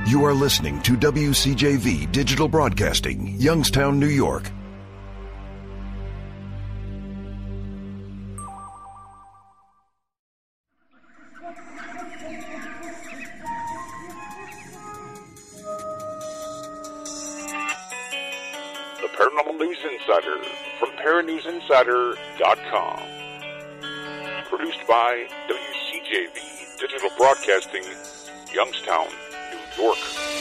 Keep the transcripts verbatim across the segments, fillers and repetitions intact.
You are listening to W C J V Digital Broadcasting, Youngstown, New York. The Paranormal News Insider from Paranews Insider dot com. Produced by W C J V Digital Broadcasting, Youngstown, New York.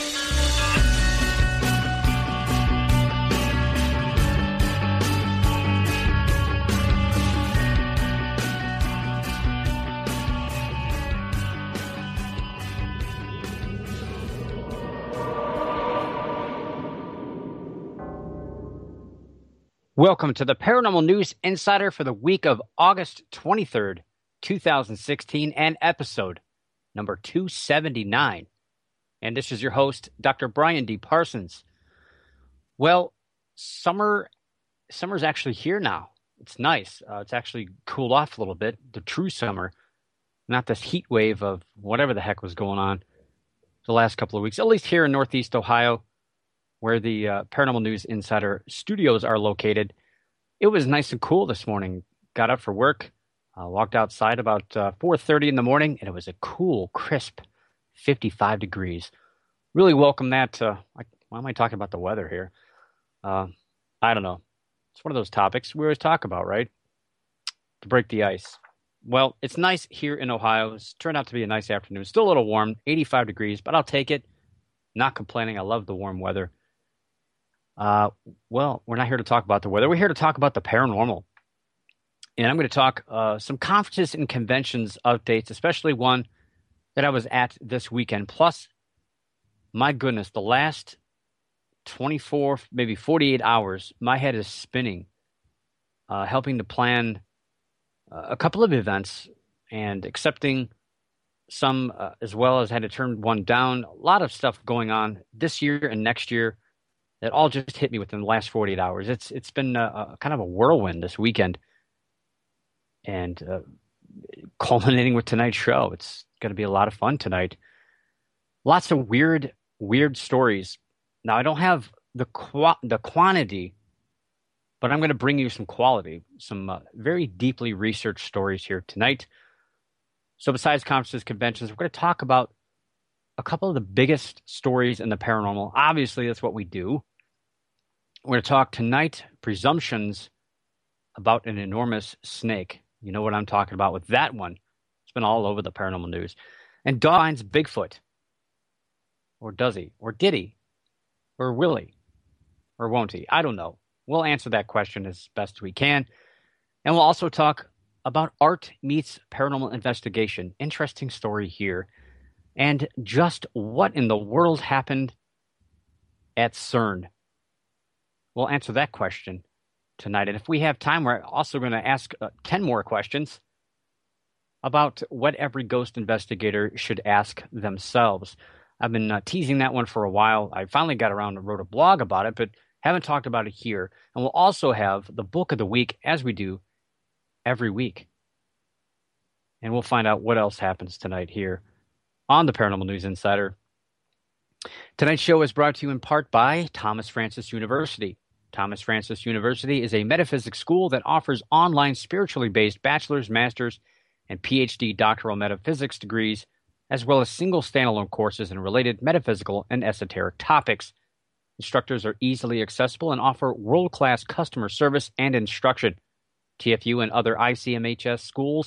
Welcome to the Paranormal News Insider for the week of August twenty-third, two thousand sixteen, and episode number two seventy-nine. And this is your host, Doctor Brian D. Parsons. Well, summer, summer's actually here now. It's nice. Uh, it's actually cooled off a little bit, the true summer, not this heat wave of whatever the heck was going on the last couple of weeks, at least here in Northeast Ohio, where the uh, Paranormal News Insider studios are located. It was nice and cool this morning. Got up for work, uh, walked outside about uh, four thirty in the morning, and it was a cool, crisp fifty-five degrees. Really welcome that. Uh, why am I talking about the weather here? Uh, I don't know. It's one of those topics we always talk about, right? To break the ice. Well, it's nice here in Ohio. It's turned out to be a nice afternoon. Still a little warm, eighty-five degrees, but I'll take it. Not complaining. I love the warm weather. Uh, well, we're not here to talk about the weather. We're here to talk about the paranormal. And I'm going to talk uh, some conferences and conventions updates, especially one that I was at this weekend. Plus, my goodness, the last twenty-four, maybe forty-eight hours, my head is spinning, uh, helping to plan uh, a couple of events and accepting some uh, as well as had to turn one down. A lot of stuff going on this year and next year that all just hit me within the last forty-eight hours. It's It's been a, a kind of a whirlwind this weekend. And uh, culminating with tonight's show. It's going to be a lot of fun tonight. Lots of weird, weird stories. Now, I don't have the qu- the quantity, but I'm going to bring you some quality, some uh, very deeply researched stories here tonight. So besides conferences, conventions, we're going to talk about a couple of the biggest stories in the paranormal. Obviously, that's what we do. We're going to talk tonight, presumptions about an enormous snake. You know what I'm talking about with that one. It's been all over the paranormal news. And Dog finds Bigfoot. Or does he? Or did he? Or will he? Or won't he? I don't know. We'll answer that question as best we can. And we'll also talk about art meets paranormal investigation. Interesting story here. And just what in the world happened at CERN? We'll answer that question tonight. And if we have time, we're also going to ask uh, ten more questions about what every ghost investigator should ask themselves. I've been uh, teasing that one for a while. I finally got around and wrote a blog about it, but haven't talked about it here. And we'll also have the book of the week, as we do every week. And we'll find out what else happens tonight here on the Paranormal News Insider. Tonight's show is brought to you in part by Thomas Francis University. Thomas Francis University is a metaphysics school that offers online spiritually based bachelor's, master's, and P H D doctoral metaphysics degrees, as well as single standalone courses in related metaphysical and esoteric topics. Instructors are easily accessible and offer world-class customer service and instruction. T F U and other I C M H S schools,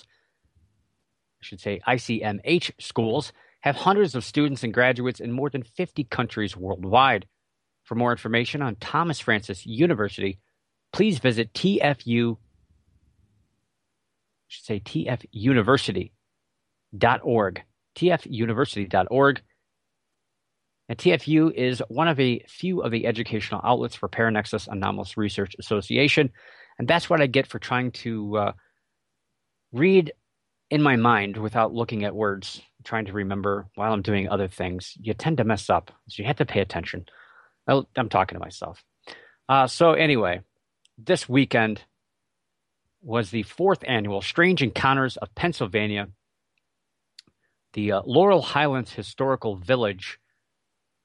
I should say I C M H schools, have hundreds of students and graduates in more than fifty countries worldwide. For more information on Thomas Francis University, please visit T F U, I should say T F university dot org, T F university dot org. And T F U is one of a few of the educational outlets for Paranexus Anomalous Research Association. And that's what I get for trying to uh, read in my mind without looking at words, trying to remember while I'm doing other things. You tend to mess up, so you have to pay attention. Well, I'm talking to myself. Uh, so anyway, this weekend was the fourth annual Strange Encounters of Pennsylvania. The uh, Laurel Highlands Historical Village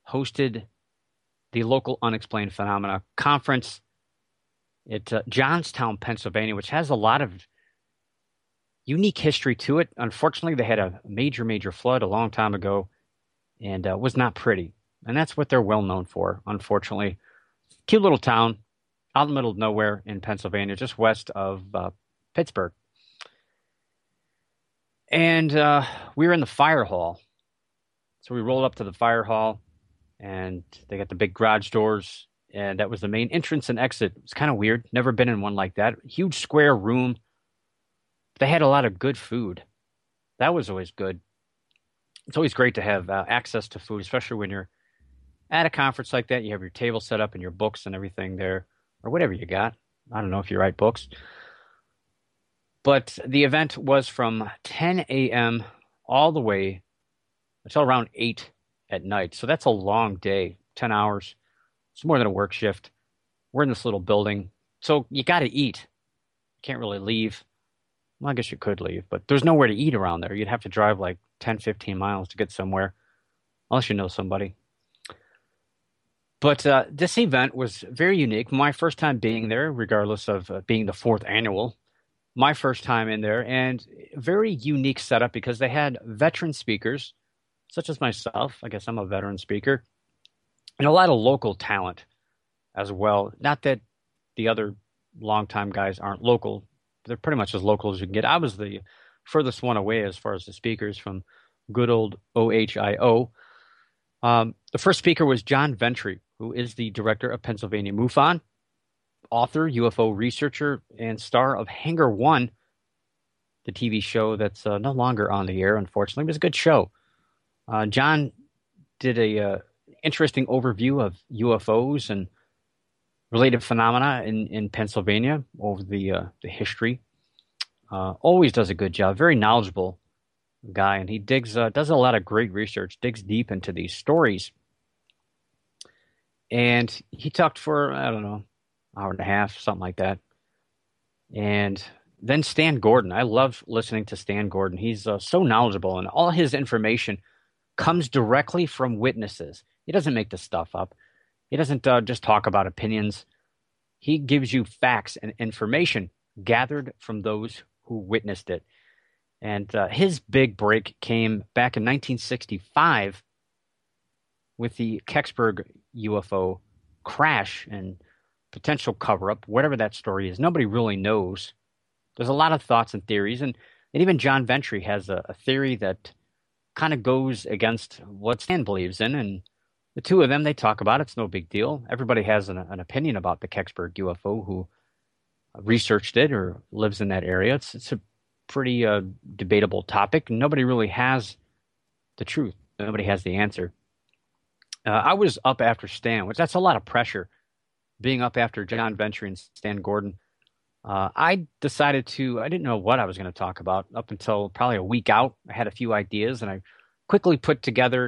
hosted the local unexplained phenomena conference at uh, Johnstown, Pennsylvania, which has a lot of unique history to it. Unfortunately, they had a major, major flood a long time ago and uh, was not pretty. And that's what they're well known for, unfortunately. Cute little town out in the middle of nowhere in Pennsylvania, just west of uh, Pittsburgh. And uh, we were in the fire hall. So we rolled up to the fire hall, and they got the big garage doors, and that was the main entrance and exit. It was kind of weird. Never been in one like that. Huge square room. They had a lot of good food. That was always good. It's always great to have uh, access to food, especially when you're at a conference like that. You have your table set up and your books and everything there, or whatever you got. I don't know if you write books. But the event was from ten a.m. all the way until around eight at night. So that's a long day, ten hours. It's more than a work shift. We're in this little building. So you got to eat. You can't really leave. Well, I guess you could leave, but there's nowhere to eat around there. You'd have to drive like ten, fifteen miles to get somewhere, unless you know somebody. But uh, this event was very unique. My first time being there, regardless of uh, being the fourth annual, my first time in there, and a very unique setup because they had veteran speakers, such as myself. I guess I'm a veteran speaker, and a lot of local talent as well. Not that the other longtime guys aren't local. They're pretty much as local as you can get. I was the furthest one away as far as the speakers from good old O H I O. Um, the first speaker was John Ventry, who is the director of Pennsylvania MUFON, author, U F O researcher, and star of Hangar One, the T V show that's uh, no longer on the air, unfortunately. It was a good show. Uh, John did a uh, interesting overview of U F Os and related phenomena in, in Pennsylvania over the uh, the history. Uh, always does a good job. Very knowledgeable guy, and he digs uh, does a lot of great research, digs deep into these stories. And he talked for, I don't know, hour and a half, something like that. And then Stan Gordon. I love listening to Stan Gordon. He's uh, so knowledgeable, and all his information comes directly from witnesses. He doesn't make this stuff up. He doesn't uh, just talk about opinions. He gives you facts and information gathered from those who witnessed it. And uh, his big break came back in nineteen sixty-five with the Kecksburg U F O crash and potential cover-up, whatever that story is. Nobody really knows. There's a lot of thoughts and theories, and, and even John Ventry has a, a theory that kind of goes against what Stan believes in, and the two of them, they talk about it. It's no big deal. Everybody has an, an opinion about the Kecksburg U F O who researched it or lives in that area. It's, it's a pretty uh, debatable topic. Nobody really has the truth. Nobody has the answer. Uh, I was up after Stan, which that's a lot of pressure, being up after John Ventry and Stan Gordon. Uh, I decided to, I didn't know what I was going to talk about up until probably a week out. I had a few ideas, and I quickly put together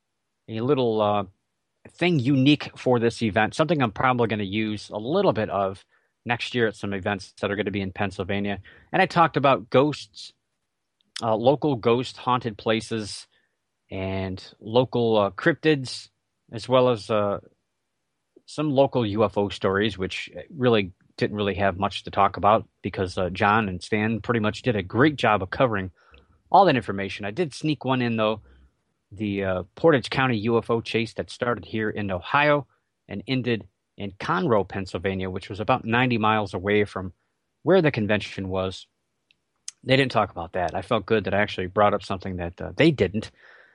a little uh, thing unique for this event, something I'm probably going to use a little bit of next year at some events that are going to be in Pennsylvania. And I talked about ghosts, uh, local ghost haunted places, and local uh, cryptids, as well as uh, some local U F O stories, which really didn't really have much to talk about because uh, John and Stan pretty much did a great job of covering all that information. I did sneak one in, though, the uh, Portage County U F O chase that started here in Ohio and ended in Conroe, Pennsylvania, which was about ninety miles away from where the convention was. They didn't talk about that. I felt good that I actually brought up something that uh, they didn't.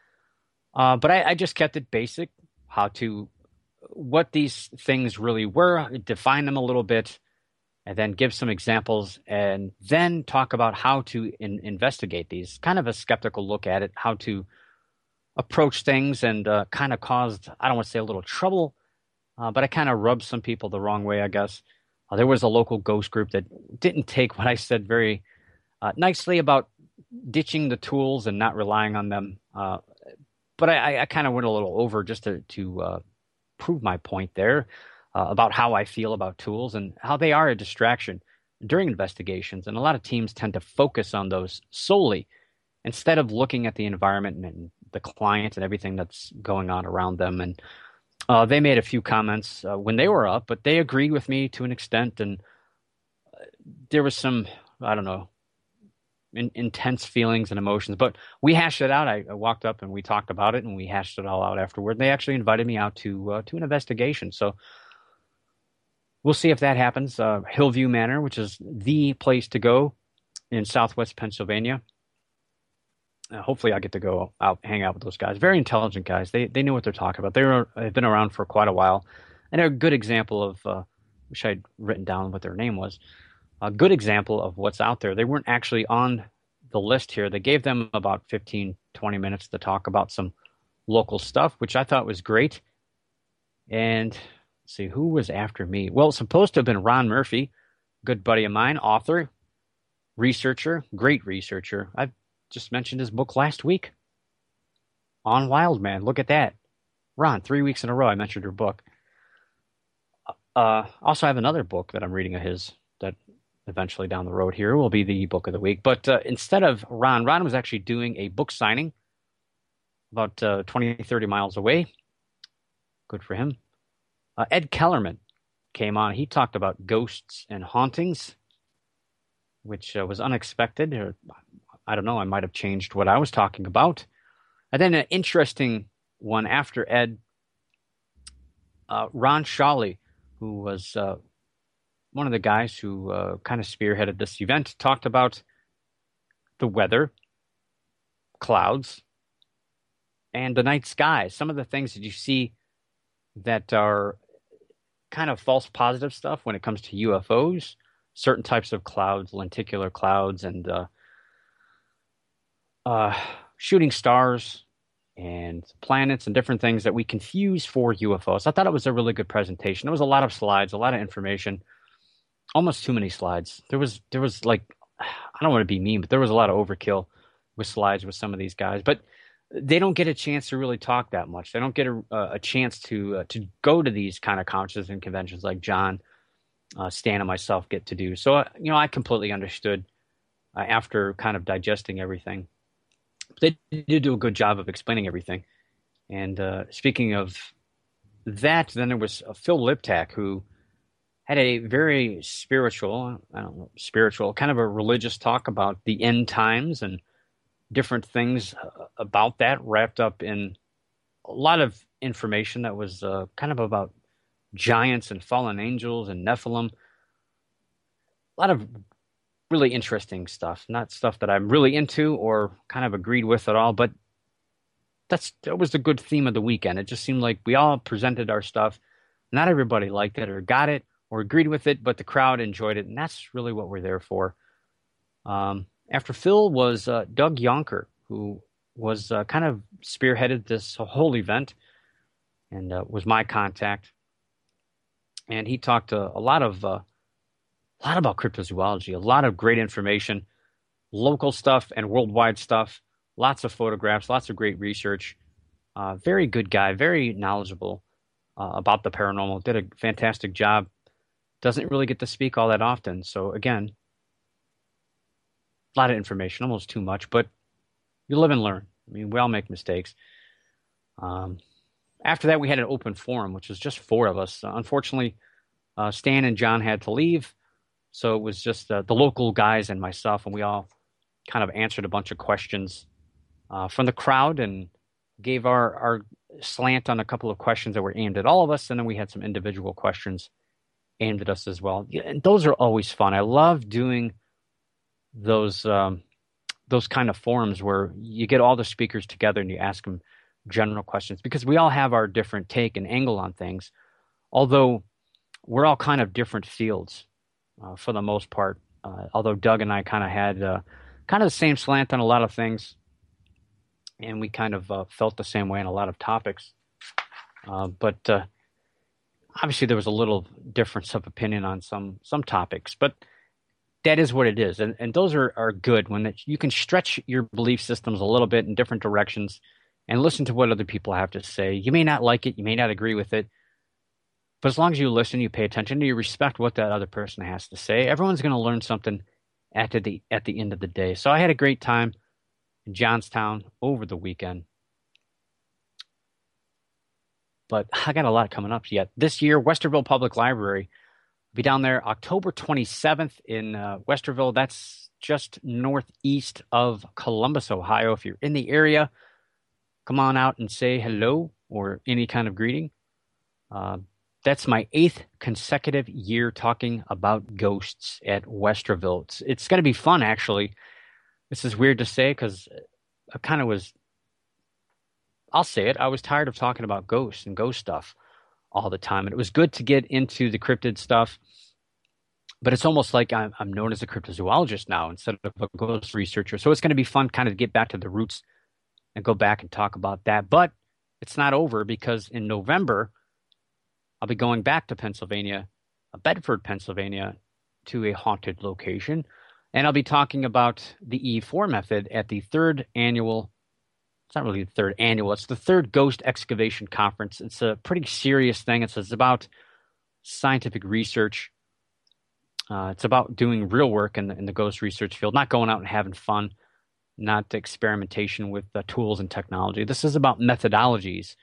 Uh, but I, I just kept it basic, how to, what these things really were, define them a little bit, and then give some examples, and then talk about how to in, investigate these. Kind of a skeptical look at it, how to approach things, and uh, kind of caused, I don't want to say a little trouble, uh, but I kind of rubbed some people the wrong way, I guess. Uh, there was a local ghost group that didn't take what I said very uh, nicely about ditching the tools and not relying on them. Uh, but I, I kind of went a little over just to, to uh, prove my point there uh, about how I feel about tools and how they are a distraction during investigations. And a lot of teams tend to focus on those solely instead of looking at the environment and the client and everything that's going on around them. And uh, they made a few comments uh, when they were up, but they agreed with me to an extent. And there was some, I don't know, in, intense feelings and emotions, but we hashed it out. I, I walked up and we talked about it, and we hashed it all out afterward. They actually invited me out to uh, to an investigation. So we'll see if that happens. Uh, Hillview Manor, which is the place to go in Southwest Pennsylvania. Uh, hopefully I'll get to go out, hang out with those guys. Very intelligent guys. They they know what they're talking about. They were, have been around for quite a while. And they're a good example of, uh, wish I'd written down what their name was, a good example of what's out there. They weren't actually on the list here. They gave them about fifteen, twenty minutes to talk about some local stuff, which I thought was great. And let's see, who was after me? Well, it's supposed to have been Ron Murphy, good buddy of mine, author, researcher, great researcher. I've just mentioned his book last week on Wildman. Look at that. Ron, three weeks in a row I mentioned your book. Uh, also, I have another book that I'm reading of his that eventually down the road here will be the book of the week. But uh, instead of Ron, Ron was actually doing a book signing about uh, twenty, thirty miles away. Good for him. Uh, Ed Kellerman came on. He talked about ghosts and hauntings, which uh, was unexpected. Or, I don't know, I might have changed what I was talking about. And then an interesting one after Ed, uh, Ron Shawley, who was uh, one of the guys who uh, kind of spearheaded this event, talked about the weather, clouds, and the night sky. Some of the things that you see that are kind of false positive stuff when it comes to U F Os, certain types of clouds, lenticular clouds, and uh, uh, shooting stars and planets and different things that we confuse for U F Os. I thought it was a really good presentation. There was a lot of slides, a lot of information, almost too many slides. There was, there was like, I don't want to be mean, but there was a lot of overkill with slides with some of these guys. But they don't get a chance to really talk that much. They don't get a, a chance to uh, to go to these kind of conferences and conventions like John, uh, Stan, and myself get to do. So, uh, you know, I completely understood uh, after kind of digesting everything. They did do a good job of explaining everything. And uh, speaking of that, then there was uh, Phil Liptak, who had a very spiritual, I don't know, spiritual, kind of a religious talk about the end times and different things about that, wrapped up in a lot of information that was uh, kind of about giants and fallen angels and Nephilim. A lot of really interesting stuff, not stuff that I'm really into or kind of agreed with at all, but that's that was the good theme of the weekend. It just seemed like we all presented our stuff. Not everybody liked it or got it or agreed with it, but the crowd enjoyed it, and that's really what we're there for. Um, after Phil was uh, Doug Yonker, who was uh, kind of spearheaded this whole event and uh, was my contact. And he talked uh, a lot of uh, a lot about cryptozoology, a lot of great information, local stuff and worldwide stuff, lots of photographs, lots of great research. Uh, very good guy, very knowledgeable uh, about the paranormal. Did a fantastic job. Doesn't really get to speak all that often. So again, a lot of information, almost too much, but you live and learn. I mean, we all make mistakes. Um, after that, we had an open forum, which was just four of us. Uh, unfortunately, uh, Stan and John had to leave, so it was just uh, the local guys and myself, and we all kind of answered a bunch of questions uh, from the crowd and gave our, our slant on a couple of questions that were aimed at all of us, and then we had some individual questions aimed at us as well. Yeah, and those are always fun. I love doing those um, those kind of forums where you get all the speakers together and you ask them general questions, because we all have our different take and angle on things, although we're all kind of different fields uh, for the most part. Uh, although Doug and I kind of had uh, kind of the same slant on a lot of things, and we kind of uh, felt the same way on a lot of topics. Uh, but uh, obviously there was a little difference of opinion on some some topics, but that is what it is. And and those are, are good when it, you can stretch your belief systems a little bit in different directions and listen to what other people have to say. You may not like it, you may not agree with it, but as long as you listen, you pay attention, you respect what that other person has to say, everyone's going to learn something at the at the end of the day. So I had a great time in Johnstown over the weekend. but I got a lot coming up yet. This year, Westerville Public Library. I'll be down there October twenty-seventh in uh, Westerville. That's just northeast of Columbus, Ohio. If you're in the area, come on out and say hello or any kind of greeting. Uh, that's my eighth consecutive year talking about ghosts at Westerville. It's, it's going to be fun, actually. This is weird to say because I kind of was, I'll say it, I was tired of talking about ghosts and ghost stuff all the time. And it was good to get into the cryptid stuff. But it's almost like I'm, I'm known as a cryptozoologist now instead of a ghost researcher. So it's going to be fun kind of to get back to the roots and go back and talk about that. But it's not over because in November, I'll be going back to Pennsylvania, Bedford, Pennsylvania, to a haunted location. And I'll be talking about the E four method at the third annual, it's not really the third annual, it's the third Ghost Excavation Conference. It's a pretty serious thing. It's, it's about scientific research. Uh, it's about doing real work in the, in the ghost research field, not going out and having fun, not experimentation with uh, tools and technology. This is about methodologies.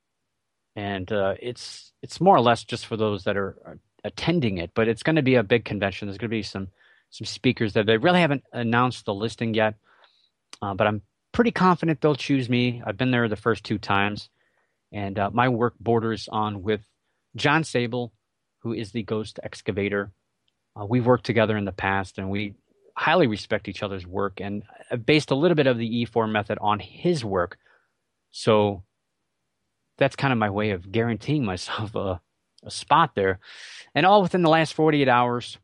And uh, it's it's more or less just for those that are, are attending it. But it's going to be a big convention. There's going to be some some speakers there. They really haven't announced the listing yet. Uh, but I'm pretty confident they'll choose me. I've been there the first two times. And uh, my work borders on with John Sable, who is the ghost excavator. Uh, we've worked together in the past, and we highly respect each other's work. And I based a little bit of the E four method on his work. So that's kind of my way of guaranteeing myself a, a spot there. And all within the last forty-eight hours,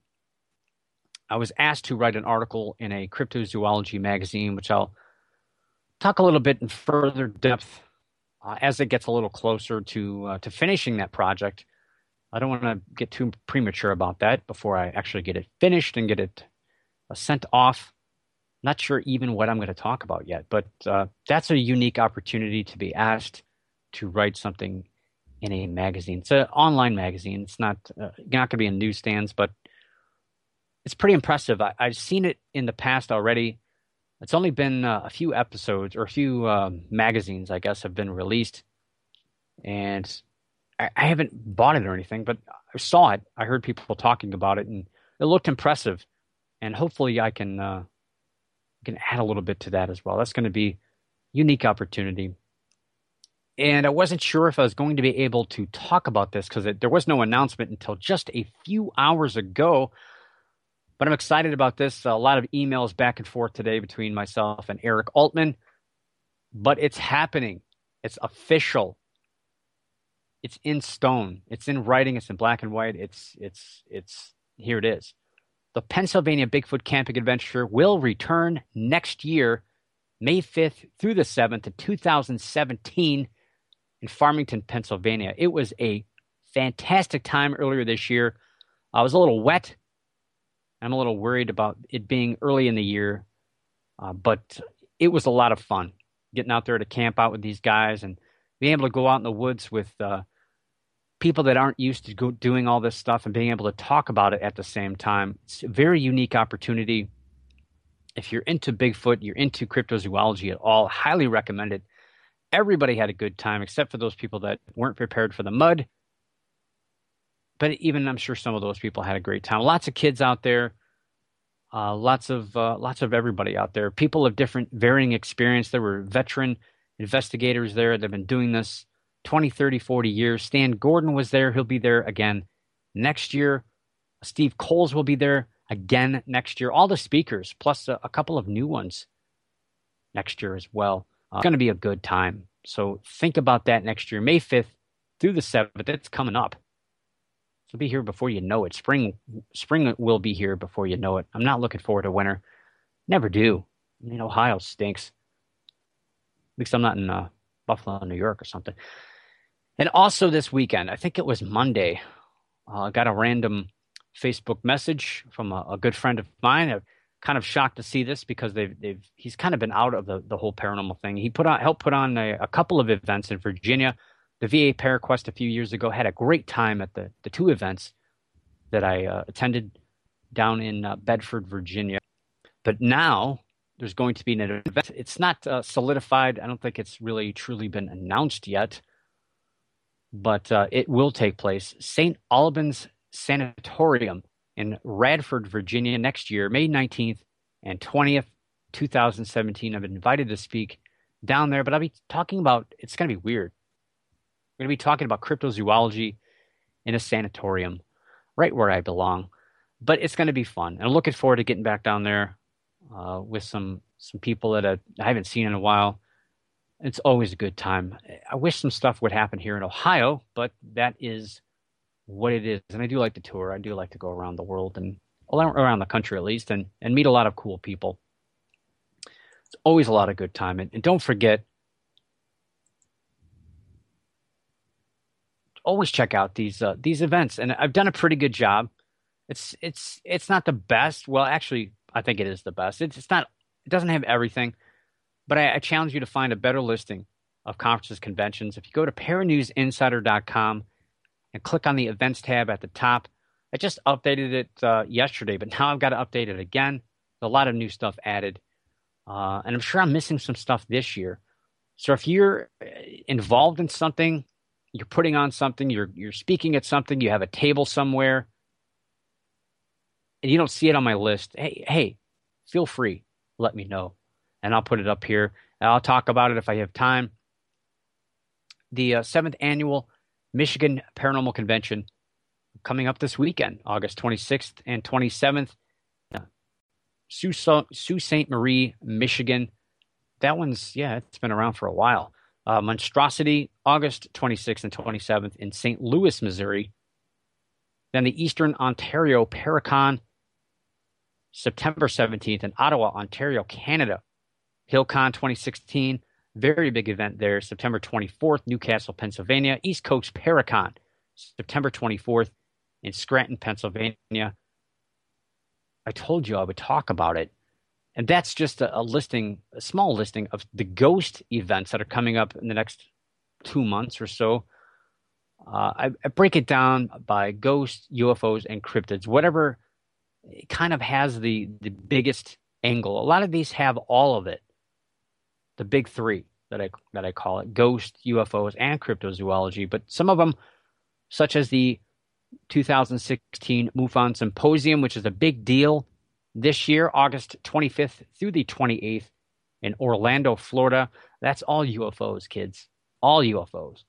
I was asked to write an article in a cryptozoology magazine, which I'll talk a little bit in further depth uh, as it gets a little closer to uh, to finishing that project. I don't want to get too premature about that before I actually get it finished and get it uh, sent off. Not sure even what I'm going to talk about yet, but uh, that's a unique opportunity to be asked to write something in a magazine. It's an online magazine. It's not uh, not going to be in newsstands, but it's pretty impressive. I, I've seen it in the past already. It's only been uh, a few episodes or a few um, magazines, I guess, have been released, and I, I haven't bought it or anything, but I saw it. I heard people talking about it, and it looked impressive. And hopefully, I can uh, can add a little bit to that as well. That's going to be a unique opportunity. And I wasn't sure if I was going to be able to talk about this because there was no announcement until just a few hours ago. But I'm excited about this. A lot of emails back and forth today between myself and Eric Altman. But it's happening. It's official. It's in stone. It's in writing. It's in black and white. It's it's it's here it is. The Pennsylvania Bigfoot Camping Adventure will return next year, May fifth through the seventh of two thousand seventeen in Farmington, Pennsylvania. It was a fantastic time earlier this year. I was a little wet. I'm a little worried about it being early in the year, uh, but it was a lot of fun getting out there to camp out with these guys and being able to go out in the woods with uh, people that aren't used to go doing all this stuff and being able to talk about it at the same time. It's a very unique opportunity. If you're into Bigfoot, you're into cryptozoology at all, highly recommend it. Everybody had a good time except for those people that weren't prepared for the mud. But even I'm sure some of those people had a great time. Lots of kids out there, uh, lots of uh, lots of everybody out there. People of different varying experience. There were veteran investigators there that have been doing this twenty, thirty, forty years. Stan Gordon was there. He'll be there again next year. Steve Coles will be there again next year. All the speakers, plus a, a couple of new ones next year as well. Uh, it's going to be a good time. So think about that next year, May fifth through the seventh. It's coming up. It'll be here before you know it. Spring spring will be here before you know it. I'm not looking forward to winter. Never do. I mean, Ohio stinks. At least I'm not in uh, Buffalo, New York or something. And also this weekend, I think it was Monday, uh, I got a random Facebook message from a, a good friend of mine. I'm kind of shocked to see this because they've they've he's kind of been out of the, the whole paranormal thing. He put on helped put on a, a couple of events in Virginia. The V A ParaQuest a few years ago had a great time at the, the two events that I uh, attended down in uh, Bedford, Virginia. But now there's going to be an event. It's not uh, solidified. I don't think it's really truly been announced yet. but uh, it will take place. Saint Albans Sanatorium in Radford, Virginia, next year, May nineteenth and twentieth, two thousand seventeen. I've been invited to speak down there, but I'll be talking about, it's going to be weird. I'm going to be talking about cryptozoology in a sanatorium, right where I belong. But it's going to be fun. And I'm looking forward to getting back down there uh, with some some people that I, I haven't seen in a while. It's always a good time. I wish some stuff would happen here in Ohio, but that is what it is. And I do like to tour. I do like to go around the world and around the country at least, and, and meet a lot of cool people. It's always a lot of good time. And, and don't forget, always check out these uh, these events. And I've done a pretty good job. It's it's it's not the best. Well, actually, I think it is the best. It's, it's not. It doesn't have everything. But I, I challenge you to find a better listing of conferences, conventions. If you go to paranews insider dot com and click on the events tab at the top, I just updated it uh, yesterday, but now I've got to update it again. A lot of new stuff added. Uh, and I'm sure I'm missing some stuff this year. So if you're involved in something, you're putting on something, you're you're speaking at something, you have a table somewhere, and you don't see it on my list, hey, hey, feel free. Let me know. And I'll put it up here. And I'll talk about it if I have time. The uh, seventh Annual Michigan Paranormal Convention coming up this weekend, August twenty-sixth and twenty-seventh. Uh, Sault, Sault Ste. Marie, Michigan. That one's, yeah, it's been around for a while. Uh, Monstrosity, August twenty-sixth and twenty-seventh in Saint Louis, Missouri. Then the Eastern Ontario Paracon, September seventeenth in Ottawa, Ontario, Canada. HillCon twenty sixteen, very big event there, September twenty-fourth, Newcastle, Pennsylvania. East Coast Paracon, September twenty-fourth in Scranton, Pennsylvania. I told you I would talk about it. And that's just a, a listing, a small listing of the ghost events that are coming up in the next two months or so. Uh, I, I break it down by ghosts, U F Os, and cryptids, whatever kind of has the, the biggest angle. A lot of these have all of it. The big three that I that I call it: ghost, U F Os, and cryptozoology. But some of them, such as the two thousand sixteen MUFON Symposium, which is a big deal this year, August twenty-fifth through the twenty-eighth in Orlando, Florida. That's all U F Os, kids. All U F Os.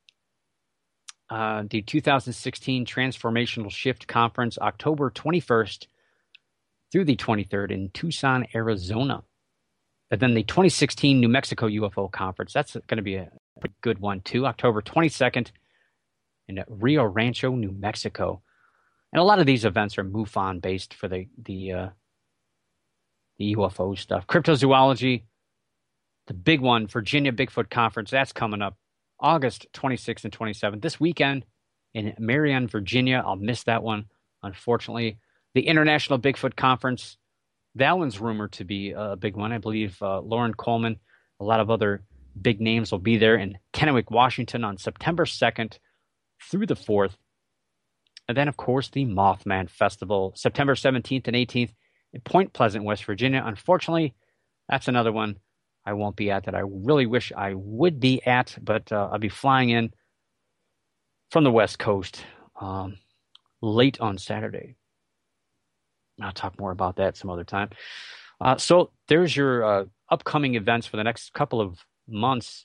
Uh, the two thousand sixteen Transformational Shift Conference, October twenty-first through the twenty-third in Tucson, Arizona. And then the twenty sixteen New Mexico U F O Conference. That's going to be a good one, too. October twenty-second in Rio Rancho, New Mexico. And a lot of these events are MUFON-based for the, the, uh, the U F O stuff. Cryptozoology, the big one, Virginia Bigfoot Conference. That's coming up August twenty-sixth and twenty-seventh. This weekend in Marion, Virginia. I'll miss that one, unfortunately. The International Bigfoot Conference. That one's rumored to be a big one. I believe uh, Lauren Coleman, a lot of other big names will be there in Kennewick, Washington on September second through the fourth. And then, of course, the Mothman Festival, September seventeenth and eighteenth in Point Pleasant, West Virginia. Unfortunately, that's another one I won't be at that I really wish I would be at, but uh, I'll be flying in from the West Coast um, late on Saturday. I'll talk more about that some other time. Uh, so there's your uh, upcoming events for the next couple of months.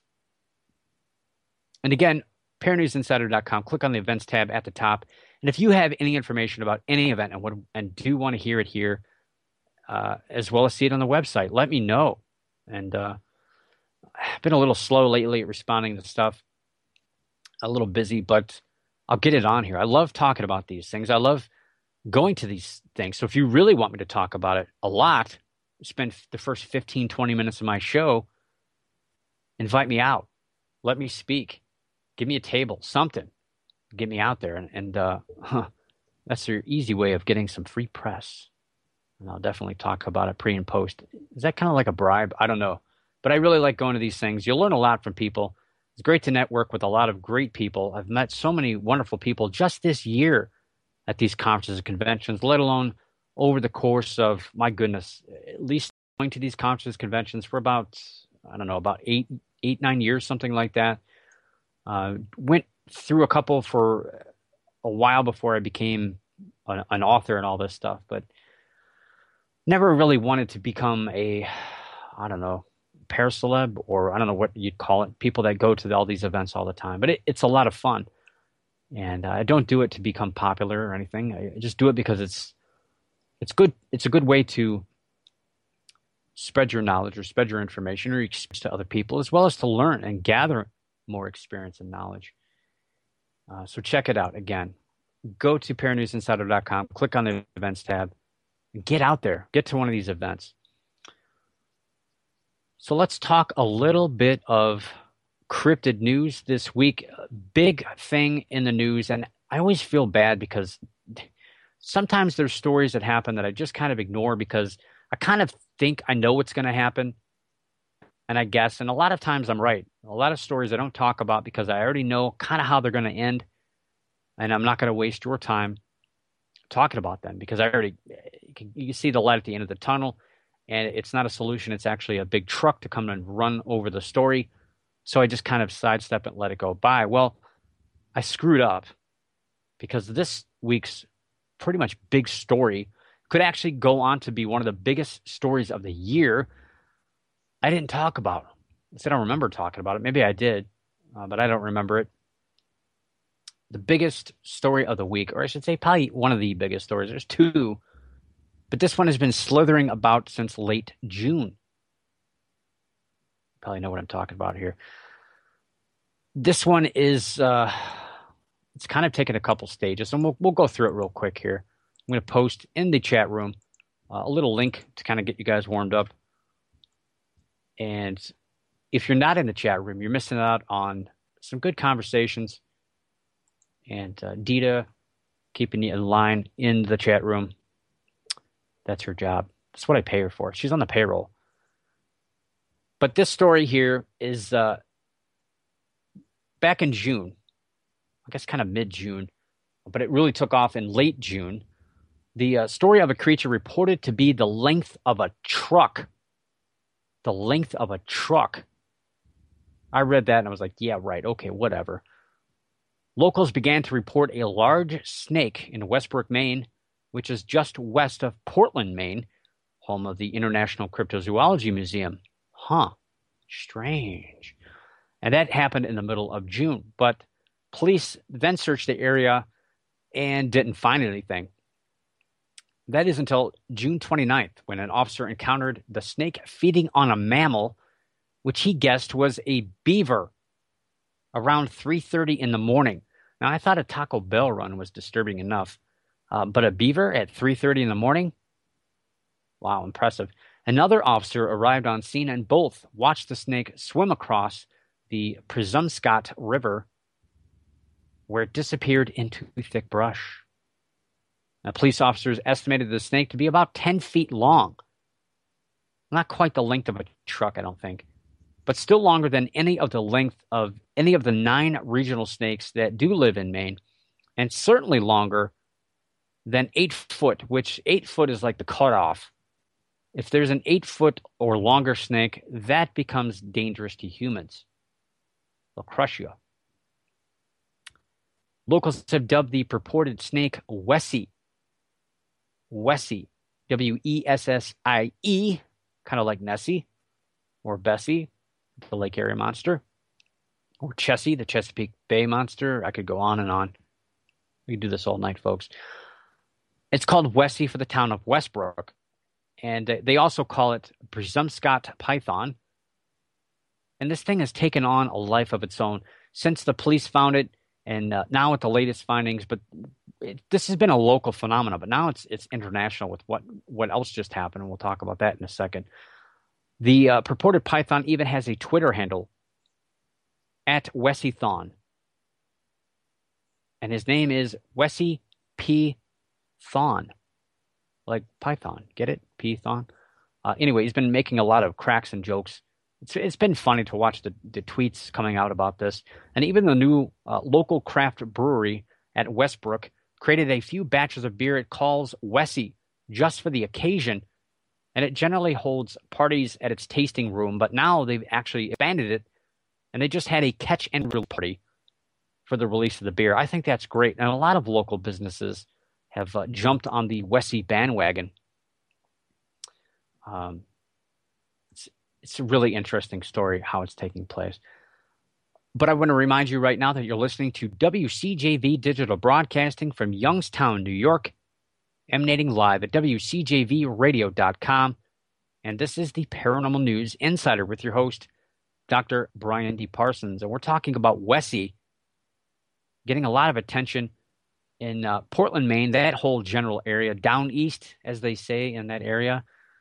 And again, paranews insider dot com. Click on the events tab at the top. And if you have any information about any event and, would, and do want to hear it here, uh, as well as see it on the website, let me know. And uh, I've been a little slow lately at responding to stuff. A little busy, but I'll get it on here. I love talking about these things. I love going to these things. So if you really want me to talk about it a lot, spend the first fifteen, twenty minutes of my show, invite me out. Let me speak. Give me a table, something. Get me out there. And, and uh, huh, that's your easy way of getting some free press. And I'll definitely talk about it pre and post. Is that kind of like a bribe? I don't know. But I really like going to these things. You'll learn a lot from people. It's great to network with a lot of great people. I've met so many wonderful people just this year at these conferences and conventions, let alone over the course of, my goodness, at least going to these conferences, conventions for about, I don't know, about eight, eight, nine years, something like that. Uh, went threw a couple for a while before I became an, an author and all this stuff, but never really wanted to become a, I don't know, paraceleb, or I don't know what you'd call it, people that go to all these events all the time. But it, it's a lot of fun. And uh, I don't do it to become popular or anything. I just do it because it's it's good. It's a good way to spread your knowledge or spread your information or experience to other people, as well as to learn and gather more experience and knowledge. Uh, so check it out. Again, go to paranews insider dot com, click on the events tab, and get out there. Get to one of these events. So let's talk a little bit of cryptid news this week. Big thing in the news, and I always feel bad because sometimes there's stories that happen that I just kind of ignore because I kind of think I know what's going to happen, and I guess, and a lot of times I'm right. A lot of stories I don't talk about because I already know kind of how they're going to end, and I'm not going to waste your time talking about them because I already, you can, you can see the light at the end of the tunnel, and it's not a solution. It's actually a big truck to come and run over the story. So I just kind of sidestep and let it go by. Well, I screwed up because this week's pretty much big story could actually go on to be one of the biggest stories of the year. I didn't talk about it. I said I don't remember talking about it. Maybe I did, uh, but I don't remember it. The biggest story of the week, or I should say probably one of the biggest stories. There's two, but this one has been slithering about since late June. Probably know what I'm talking about here. This one is, uh, it's kind of taken a couple stages, and we'll, we'll go through it real quick here. I'm going to post in the chat room uh, a little link to kind of get you guys warmed up. And if you're not in the chat room, you're missing out on some good conversations. And uh, Dita keeping you in line in the chat room. That's her job. That's what I pay her for. She's on the payroll. But this story here is uh, back in June, I guess kind of mid-June, but it really took off in late June. The uh, story of a creature reported to be the length of a truck. The length of a truck. I read that and I was like, yeah, right, okay, whatever. Locals began to report a large snake in Westbrook, Maine, which is just west of Portland, Maine, home of the International Cryptozoology Museum. Huh, strange. And that happened in the middle of June. But police then searched the area and didn't find anything. That is until June twenty-ninth, when an officer encountered the snake feeding on a mammal, which he guessed was a beaver, around three thirty in the morning. Now, I thought a Taco Bell run was disturbing enough, uh, but a beaver at three thirty in the morning? Wow, impressive. Another officer arrived on scene, and both watched the snake swim across the Presumpscot River, where it disappeared into thick brush. Now, police officers estimated the snake to be about ten feet long. Not quite the length of a truck, I don't think, but still longer than any of the length of any of the nine regional snakes that do live in Maine, and certainly longer than eight foot, which eight foot is like the cutoff. If there's an eight foot or longer snake, that becomes dangerous to humans. They'll crush you. Locals have dubbed the purported snake Wessie. Wessie. W E S S I E, kind of like Nessie, or Bessie, the Lake Area monster, or Chessie, the Chesapeake Bay monster. I could go on and on. We could do this all night, folks. It's called Wessie for the town of Westbrook, and they also call it Presumpscot python. And this thing has taken on a life of its own since the police found it, and uh, now with the latest findings. But it, this has been a local phenomenon, but now it's it's international with what, what else just happened, and we'll talk about that in a second. The uh, purported python even has a Twitter handle, at Wessiethon. And his name is Wessie P. Thon. Like Python. Get it? P-Thon? Uh, anyway, he's been making a lot of cracks and jokes. It's, it's been funny to watch the, the tweets coming out about this. And even the new uh, local craft brewery at Westbrook created a few batches of beer it calls Wessie just for the occasion. And it generally holds parties at its tasting room. But now they've actually expanded it. And they just had a catch and release party for the release of the beer. I think that's great. And a lot of local businesses have uh, jumped on the Wessie bandwagon. Um, it's, it's a really interesting story how it's taking place. But I want to remind you right now that you're listening to W C J V Digital Broadcasting from Youngstown, New York, emanating live at W C J V radio dot com. And this is the Paranormal News Insider with your host, Doctor Brian D. Parsons. And we're talking about Wessie getting a lot of attention in uh, Portland, Maine, that whole general area, down east, as they say in that area.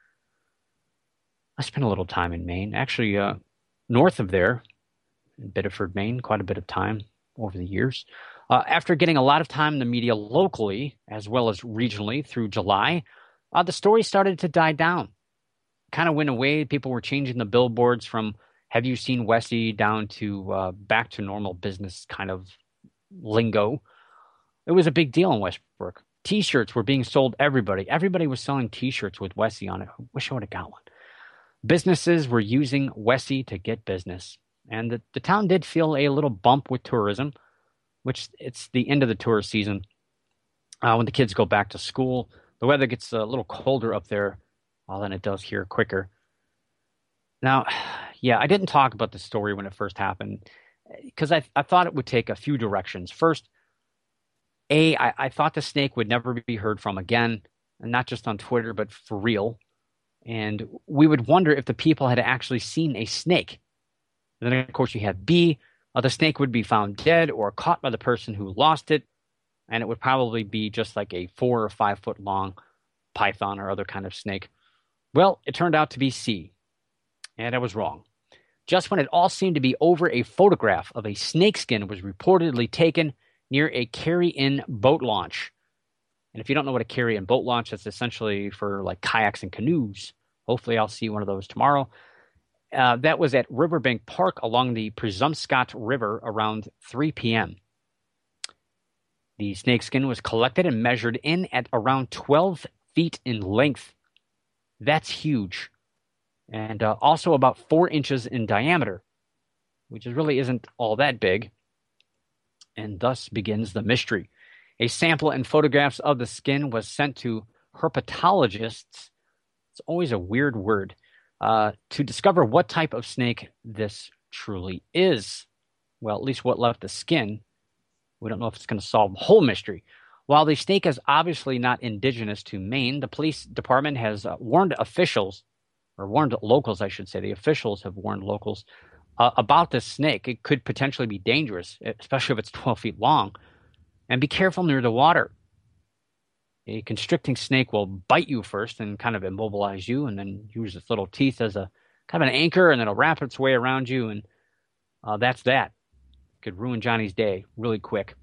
I spent a little time in Maine, actually uh, north of there, in Biddeford, Maine, quite a bit of time over the years. Uh, after getting a lot of time in the media locally as well as regionally through July, uh, the story started to die down. Kind of went away. People were changing the billboards from "Have you seen Wessie?" down to uh, back to normal business kind of lingo. It was a big deal in Westbrook. T-shirts were being sold. Everybody, everybody was selling T-shirts with Wessie on it. I wish I would have got one. Businesses were using Wessie to get business. And the, the town did feel a little bump with tourism, which it's the end of the tourist season. Uh, when the kids go back to school, the weather gets a little colder up there uh, than it does here quicker. Now, yeah, I didn't talk about the story when it first happened because I, I thought it would take a few directions. First, A, I, I thought the snake would never be heard from again, and not just on Twitter, but for real. And we would wonder if the people had actually seen a snake. And then, of course, you have B, uh, the snake would be found dead or caught by the person who lost it, and it would probably be just like a four or five foot long python or other kind of snake. Well, it turned out to be C, and I was wrong. Just when it all seemed to be over, a photograph of a snakeskin was reportedly taken near a carry-in boat launch. And if you don't know what a carry-in boat launch, that's essentially for like kayaks and canoes. Hopefully I'll see one of those tomorrow. Uh, that was at Riverbank Park along the Presumpscot River around three p.m. The snakeskin was collected and measured in at around twelve feet in length. That's huge. And uh, also about four inches in diameter, which is really isn't all that big. And thus begins the mystery. A sample and photographs of the skin was sent to herpetologists. It's always a weird word. Uh, to discover what type of snake this truly is. Well, at least what left the skin. We don't know if it's going to solve the whole mystery. While the snake is obviously not indigenous to Maine, the police department has uh, warned officials, or warned locals, I should say. The officials have warned locals uh, about this snake. It could potentially be dangerous, especially if it's twelve feet long. And be careful near the water. A constricting snake will bite you first and kind of immobilize you, and then use its little teeth as a kind of an anchor, and then it'll wrap its way around you, and uh, that's that. Could ruin Johnny's day really quick.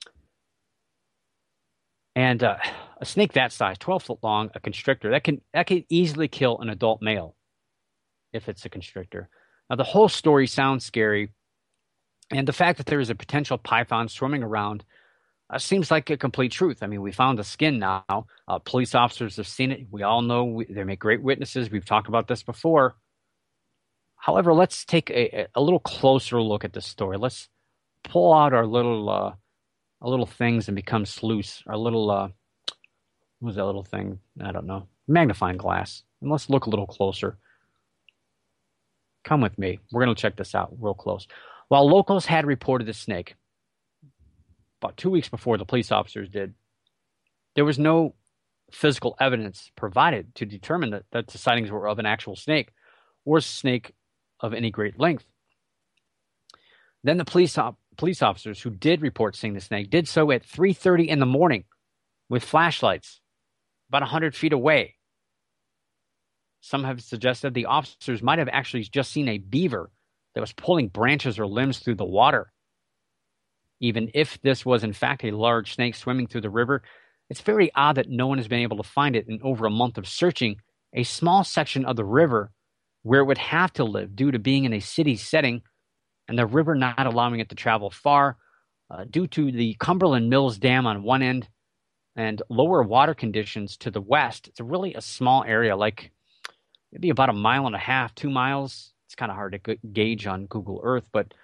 And uh, a snake that size, twelve foot long, a constrictor, that can that can easily kill an adult male if it's a constrictor. Now, the whole story sounds scary, and the fact that there is a potential python swimming around Uh, seems like a complete truth. I mean, we found the skin now. Uh, police officers have seen it. We all know we, they make great witnesses. We've talked about this before. However, let's take a, a little closer look at this story. Let's pull out our little uh, our little things and become sleuths. Our little, uh, what was that little thing? I don't know. Magnifying glass. And let's look a little closer. Come with me. We're going to check this out real close. While locals had reported the snake, about two weeks before the police officers did, there was no physical evidence provided to determine that, that the sightings were of an actual snake or a snake of any great length. Then the police op- police officers who did report seeing the snake did so at three thirty in the morning with flashlights about one hundred feet away. Some have suggested the officers might have actually just seen a beaver that was pulling branches or limbs through the water. Even if this was in fact a large snake swimming through the river, it's very odd that no one has been able to find it in over a month of searching a small section of the river where it would have to live due to being in a city setting and the river not allowing it to travel far uh, due to the Cumberland Mills Dam on one end and lower water conditions to the west. It's a really a small area, like maybe about a mile and a half, two miles. It's kind of hard to g- gauge on Google Earth, but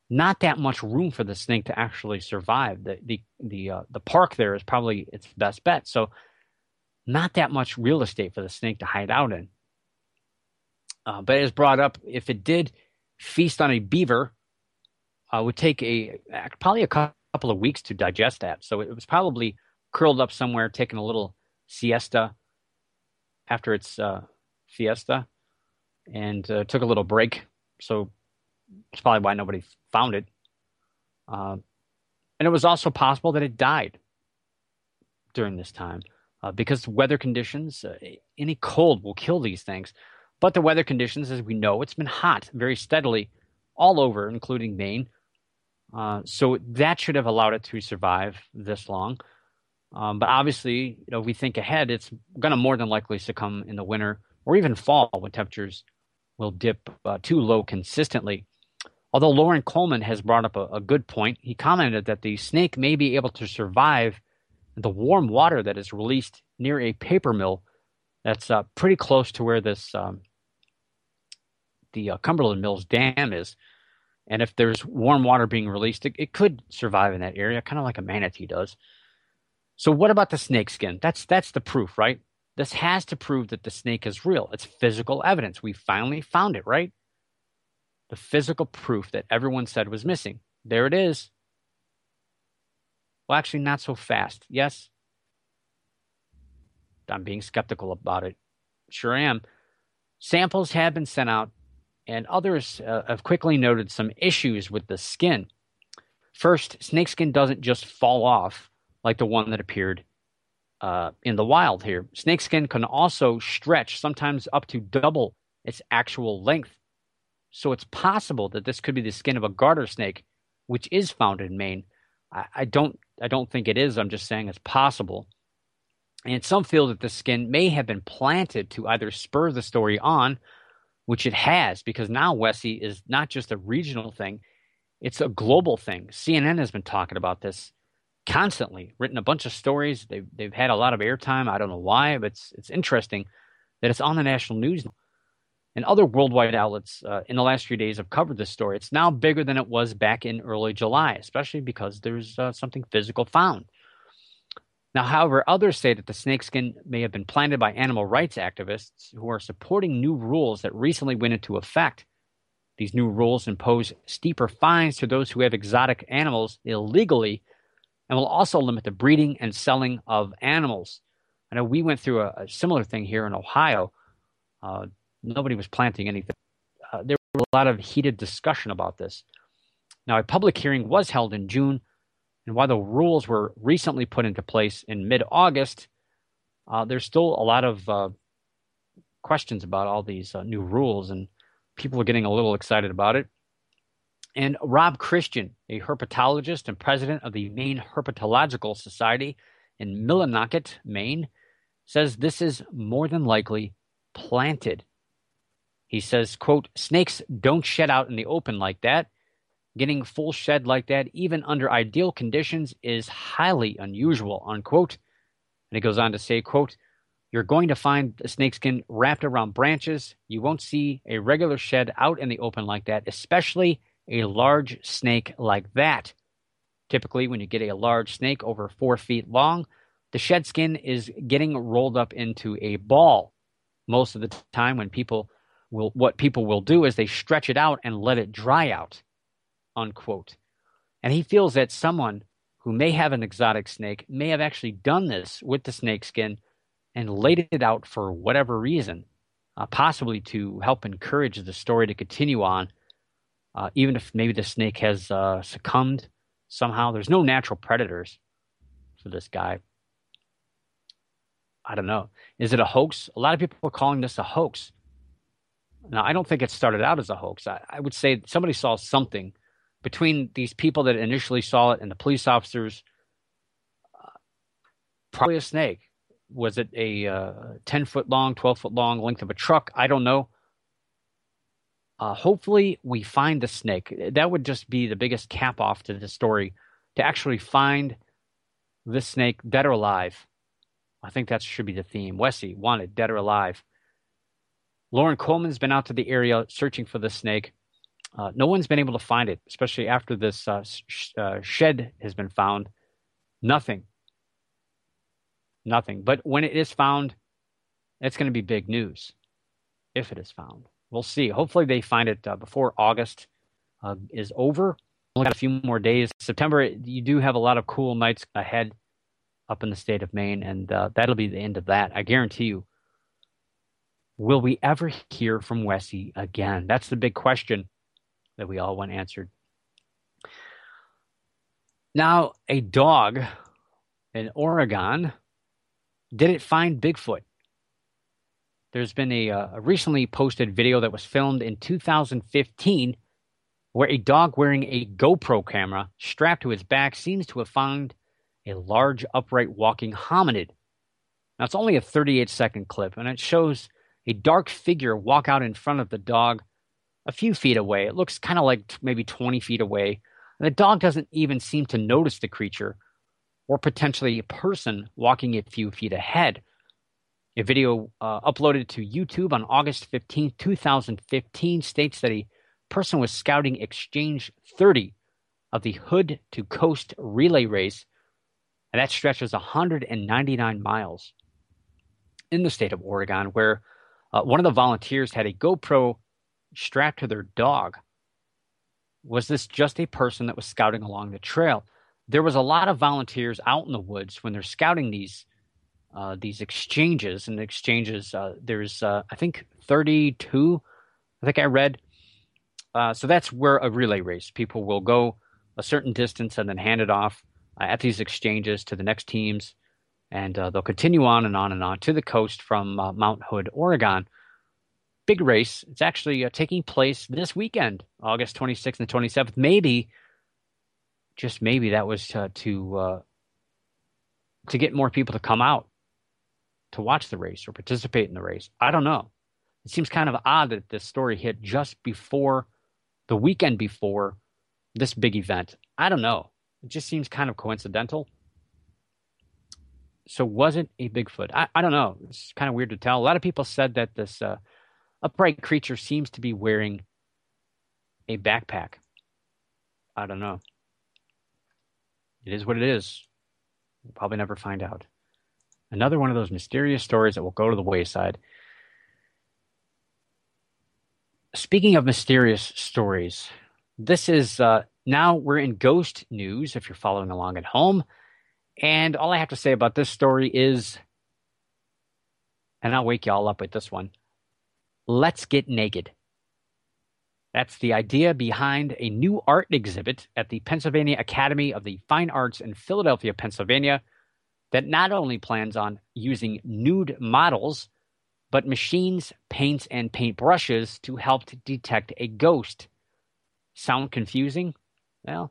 not that much room for the snake to actually survive. The the the uh, the park there is probably its best bet. So not that much real estate for the snake to hide out in. Uh, but as brought up, if it did feast on a beaver, uh, would take a probably a couple of weeks to digest that. So it was probably curled up somewhere, taking a little siesta after its uh, fiesta, and uh, took a little break. So it's probably why nobody found it. Uh, and it was also possible that it died during this time uh, because weather conditions, uh, any cold will kill these things. But the weather conditions, as we know, it's been hot very steadily all over, including Maine. Uh, so that should have allowed it to survive this long. Um, but obviously, you know, if we think ahead, it's going to more than likely succumb in the winter or even fall when temperatures will dip uh, too low consistently. Although Loren Coleman has brought up a, a good point, he commented that the snake may be able to survive the warm water that is released near a paper mill that's uh, pretty close to where this um, the uh, Cumberland Mills Dam is. And if there's warm water being released, it, it could survive in that area, kind of like a manatee does. So what about the snake skin? That's that's the proof, right? This has to prove that the snake is real. It's physical evidence. We finally found it, right? The physical proof that everyone said was missing. There it is. Well, actually, not so fast. Yes? I'm being skeptical about it. Sure am. Samples have been sent out, and others uh, have quickly noted some issues with the skin. First, snakeskin doesn't just fall off like the one that appeared uh, in the wild here. Snakeskin can also stretch, sometimes up to double its actual length. So it's possible that this could be the skin of a garter snake, which is found in Maine. I, I don't I don't think it is. I'm just saying it's possible. And some feel that the skin may have been planted to either spur the story on, which it has, because now Wessie is not just a regional thing, it's a global thing. C N N has been talking about this constantly, written a bunch of stories. They've, they've had a lot of airtime. I don't know why, but it's, it's interesting that it's on the national news now. And other worldwide outlets uh, in the last few days have covered this story. It's now bigger than it was back in early July, especially because there's uh, something physical found. Now, however, others say that the snakeskin may have been planted by animal rights activists who are supporting new rules that recently went into effect. These new rules impose steeper fines to those who have exotic animals illegally and will also limit the breeding and selling of animals. I know we went through a, a similar thing here in Ohio. Uh, nobody was planting anything. Uh, there was a lot of heated discussion about this. Now, a public hearing was held in June, and while the rules were recently put into place in mid-August, uh, there's still a lot of uh, questions about all these uh, new rules, and people are getting a little excited about it. And Rob Christian, a herpetologist and president of the Maine Herpetological Society in Millinocket, Maine, says this is more than likely planted. He says, quote, snakes don't shed out in the open like that. Getting full shed like that, even under ideal conditions, is highly unusual, unquote. And he goes on to say, quote, you're going to find a snakeskin wrapped around branches. You won't see a regular shed out in the open like that, especially a large snake like that. Typically, when you get a large snake over four feet long, the shed skin is getting rolled up into a ball. Most of the time when people will, what people will do is they stretch it out and let it dry out, unquote. And he feels that someone who may have an exotic snake may have actually done this with the snake skin and laid it out for whatever reason, uh, possibly to help encourage the story to continue on, uh, even if maybe the snake has uh, succumbed somehow. There's no natural predators for this guy. I don't know. Is it a hoax? A lot of people are calling this a hoax. Now, I don't think it started out as a hoax. I, I would say somebody saw something between these people that initially saw it and the police officers. Uh, probably a snake. Was it a uh, ten-foot long, twelve-foot long length of a truck? I don't know. Uh, hopefully, we find the snake. That would just be the biggest cap-off to the story, to actually find this snake dead or alive. I think that should be the theme. Wessie, wanted, dead or alive. Loren Coleman's been out to the area searching for the snake. Uh, no one's been able to find it, especially after this uh, sh- uh, shed has been found. Nothing. Nothing. But when it is found, it's going to be big news if it is found. We'll see. Hopefully they find it uh, before August uh, is over. Only got a few more days. September, you do have a lot of cool nights ahead up in the state of Maine, and uh, that'll be the end of that. I guarantee you. Will we ever hear from Wessie again? That's the big question that we all want answered. Now, a dog in Oregon, did it find Bigfoot? There's been a, uh, a recently posted video that was filmed in two thousand fifteen where a dog wearing a GoPro camera strapped to its back seems to have found a large upright walking hominid. Now, it's only a thirty-eight second clip, and it shows a dark figure walk out in front of the dog a few feet away. It looks kind of like maybe twenty feet away. And the dog doesn't even seem to notice the creature or potentially a person walking a few feet ahead. A video uh, uploaded to YouTube on August fifteenth, twenty fifteen states that a person was scouting Exchange thirty of the Hood to Coast relay race, and that stretches one hundred ninety-nine miles in the state of Oregon, where uh, one of the volunteers had a GoPro strapped to their dog. Was this just a person that was scouting along the trail? There was a lot of volunteers out in the woods when they're scouting these uh, these exchanges. And the exchanges, uh, there's, uh, I think, thirty-two, I think I read. Uh, so that's where a relay race. People will go a certain distance and then hand it off uh, at these exchanges to the next teams. And uh, they'll continue on and on and on to the coast from uh, Mount Hood, Oregon. Big race. It's actually uh, taking place this weekend, August twenty-sixth and twenty-seventh. Maybe, just maybe, that was uh, to uh, to get more people to come out to watch the race or participate in the race. I don't know. It seems kind of odd that this story hit just before the weekend before this big event. I don't know. It just seems kind of coincidental. So was it a Bigfoot? I, I don't know. It's kind of weird to tell. A lot of people said that this uh, upright creature seems to be wearing a backpack. I don't know. It is what it is. We'll probably never find out. Another one of those mysterious stories that will go to the wayside. Speaking of mysterious stories, this is uh, now we're in ghost news if you're following along at home. And all I have to say about this story is, and I'll wake you all up with this one, let's get naked. That's the idea behind a new art exhibit at the Pennsylvania Academy of the Fine Arts in Philadelphia, Pennsylvania, that not only plans on using nude models, but machines, paints, and paintbrushes to help to detect a ghost. Sound confusing? Well,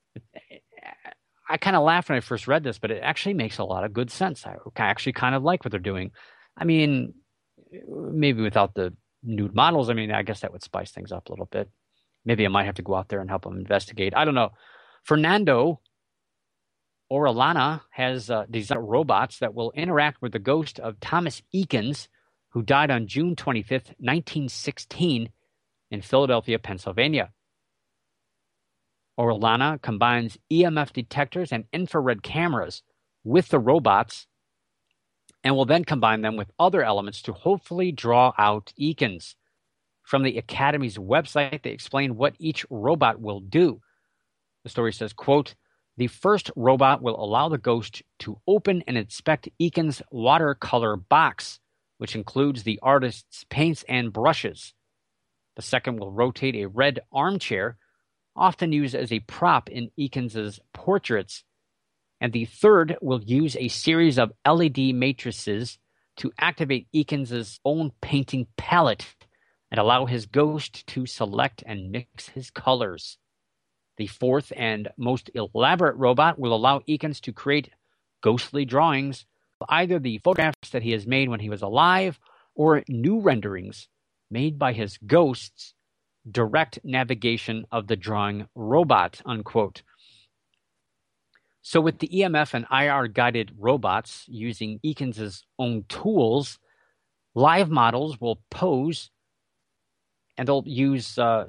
I kind of laughed when I first read this, but it actually makes a lot of good sense. I actually kind of like what they're doing. I mean, maybe without the nude models, I mean, I guess that would spice things up a little bit. Maybe I might have to go out there and help them investigate. I don't know. Fernando Orellana has uh, designed robots that will interact with the ghost of Thomas Eakins, who died on June twenty-fifth, nineteen sixteen, in Philadelphia, Pennsylvania. Orellana combines E M F detectors and infrared cameras with the robots and will then combine them with other elements to hopefully draw out Eakins. From the Academy's website, they explain what each robot will do. The story says, quote, "The first robot will allow the ghost to open and inspect Eakins' watercolor box, which includes the artist's paints and brushes. The second will rotate a red armchair, often used as a prop in Eakins' portraits. And the third will use a series of L E D matrices to activate Eakins' own painting palette and allow his ghost to select and mix his colors. The fourth and most elaborate robot will allow Eakins to create ghostly drawings of either the photographs that he has made when he was alive or new renderings made by his ghost's direct navigation of the drawing robot," unquote. So with the E M F and I R-guided robots using Eakins' own tools, live models will pose and they'll use uh,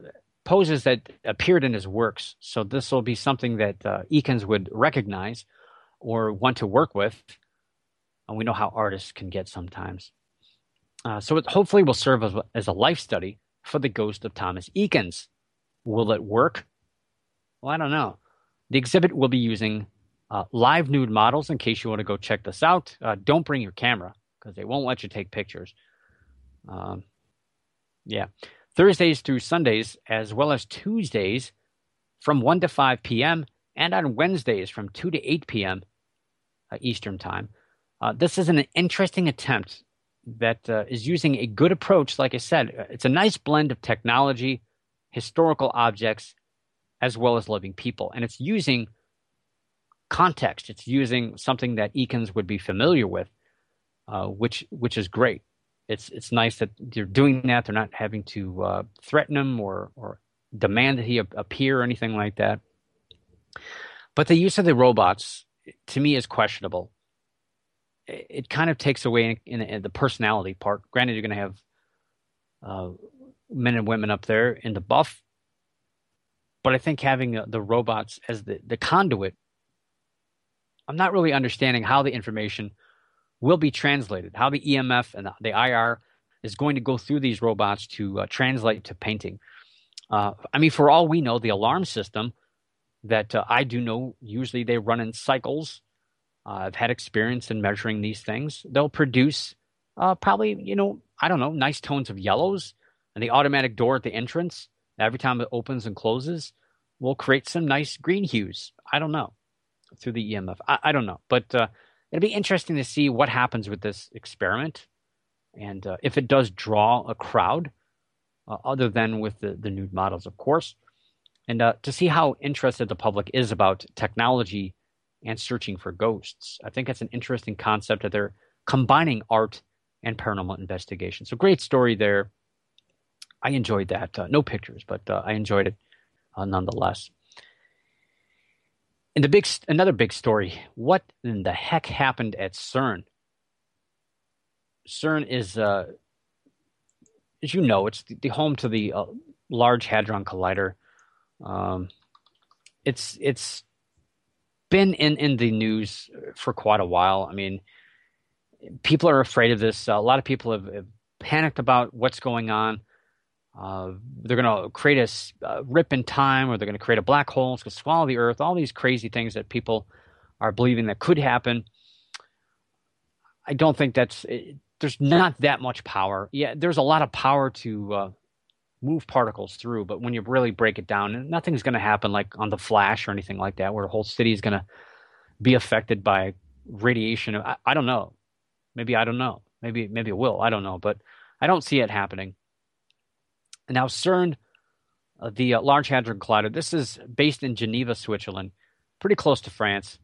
poses that appeared in his works. So this will be something that uh, Eakins would recognize or want to work with. And we know how artists can get sometimes. Uh, so it hopefully will serve as, as a life study for the ghost of Thomas Eakins. Will it work? Well, I don't know. The exhibit will be using uh, live nude models in case you want to go check this out. Uh, don't bring your camera because they won't let you take pictures. Um, yeah. Thursdays through Sundays, as well as Tuesdays from one to five p.m. and on Wednesdays from two to eight p.m. Uh, Eastern Time. Uh, this is an interesting attempt that uh, is using a good approach. Like I said, it's a nice blend of technology, historical objects, as well as living people. And it's using context. It's using something that Eakins would be familiar with, uh, which which is great. It's it's nice that they're doing that. They're not having to uh, threaten him or or demand that he appear or anything like that. But the use of the robots, to me, is questionable. It, it kind of takes away in, in, in the personality part. Granted, you're going to have uh, men and women up there in the buff, but I think having uh, the robots as the, the conduit, I'm not really understanding how the information will be translated, how the E M F and the, the I R is going to go through these robots to uh, translate to painting. Uh, I mean, for all we know, the alarm system that uh, I do know, usually they run in cycles. Uh, I've had experience in measuring these things. They'll produce uh, probably, you know, I don't know, nice tones of yellows. And the automatic door at the entrance, every time it opens and closes, will create some nice green hues. I don't know, through the E M F. I, I don't know. But uh, it'll be interesting to see what happens with this experiment. And uh, if it does draw a crowd, uh, other than with the, the nude models, of course. And uh, to see how interested the public is about technology and searching for ghosts. I think that's an interesting concept that they're combining art and paranormal investigation. So great story there. I enjoyed that. Uh, no pictures, but uh, I enjoyed it uh, nonetheless. And the big, another big story. What in the heck happened at CERN? CERN is, uh, as you know, it's the, the home to the uh, Large Hadron Collider. Um, it's it's been in, in the news for quite a while. I mean, people are afraid of this. Uh, a lot of people have, have panicked about what's going on. Uh, they're going to create a uh, rip in time, or they're going to create a black hole. It's going to swallow the Earth. All these crazy things that people are believing that could happen. I don't think that's it, there's not that much power. Yeah, there's a lot of power to uh, move particles through, but when you really break it down, nothing's going to happen like on the Flash or anything like that, where a whole city is going to be affected by radiation. I, I don't know. Maybe I don't know. Maybe maybe it will. I don't know, but I don't see it happening. And now CERN, uh, the uh, Large Hadron Collider, this is based in Geneva, Switzerland, pretty close to France.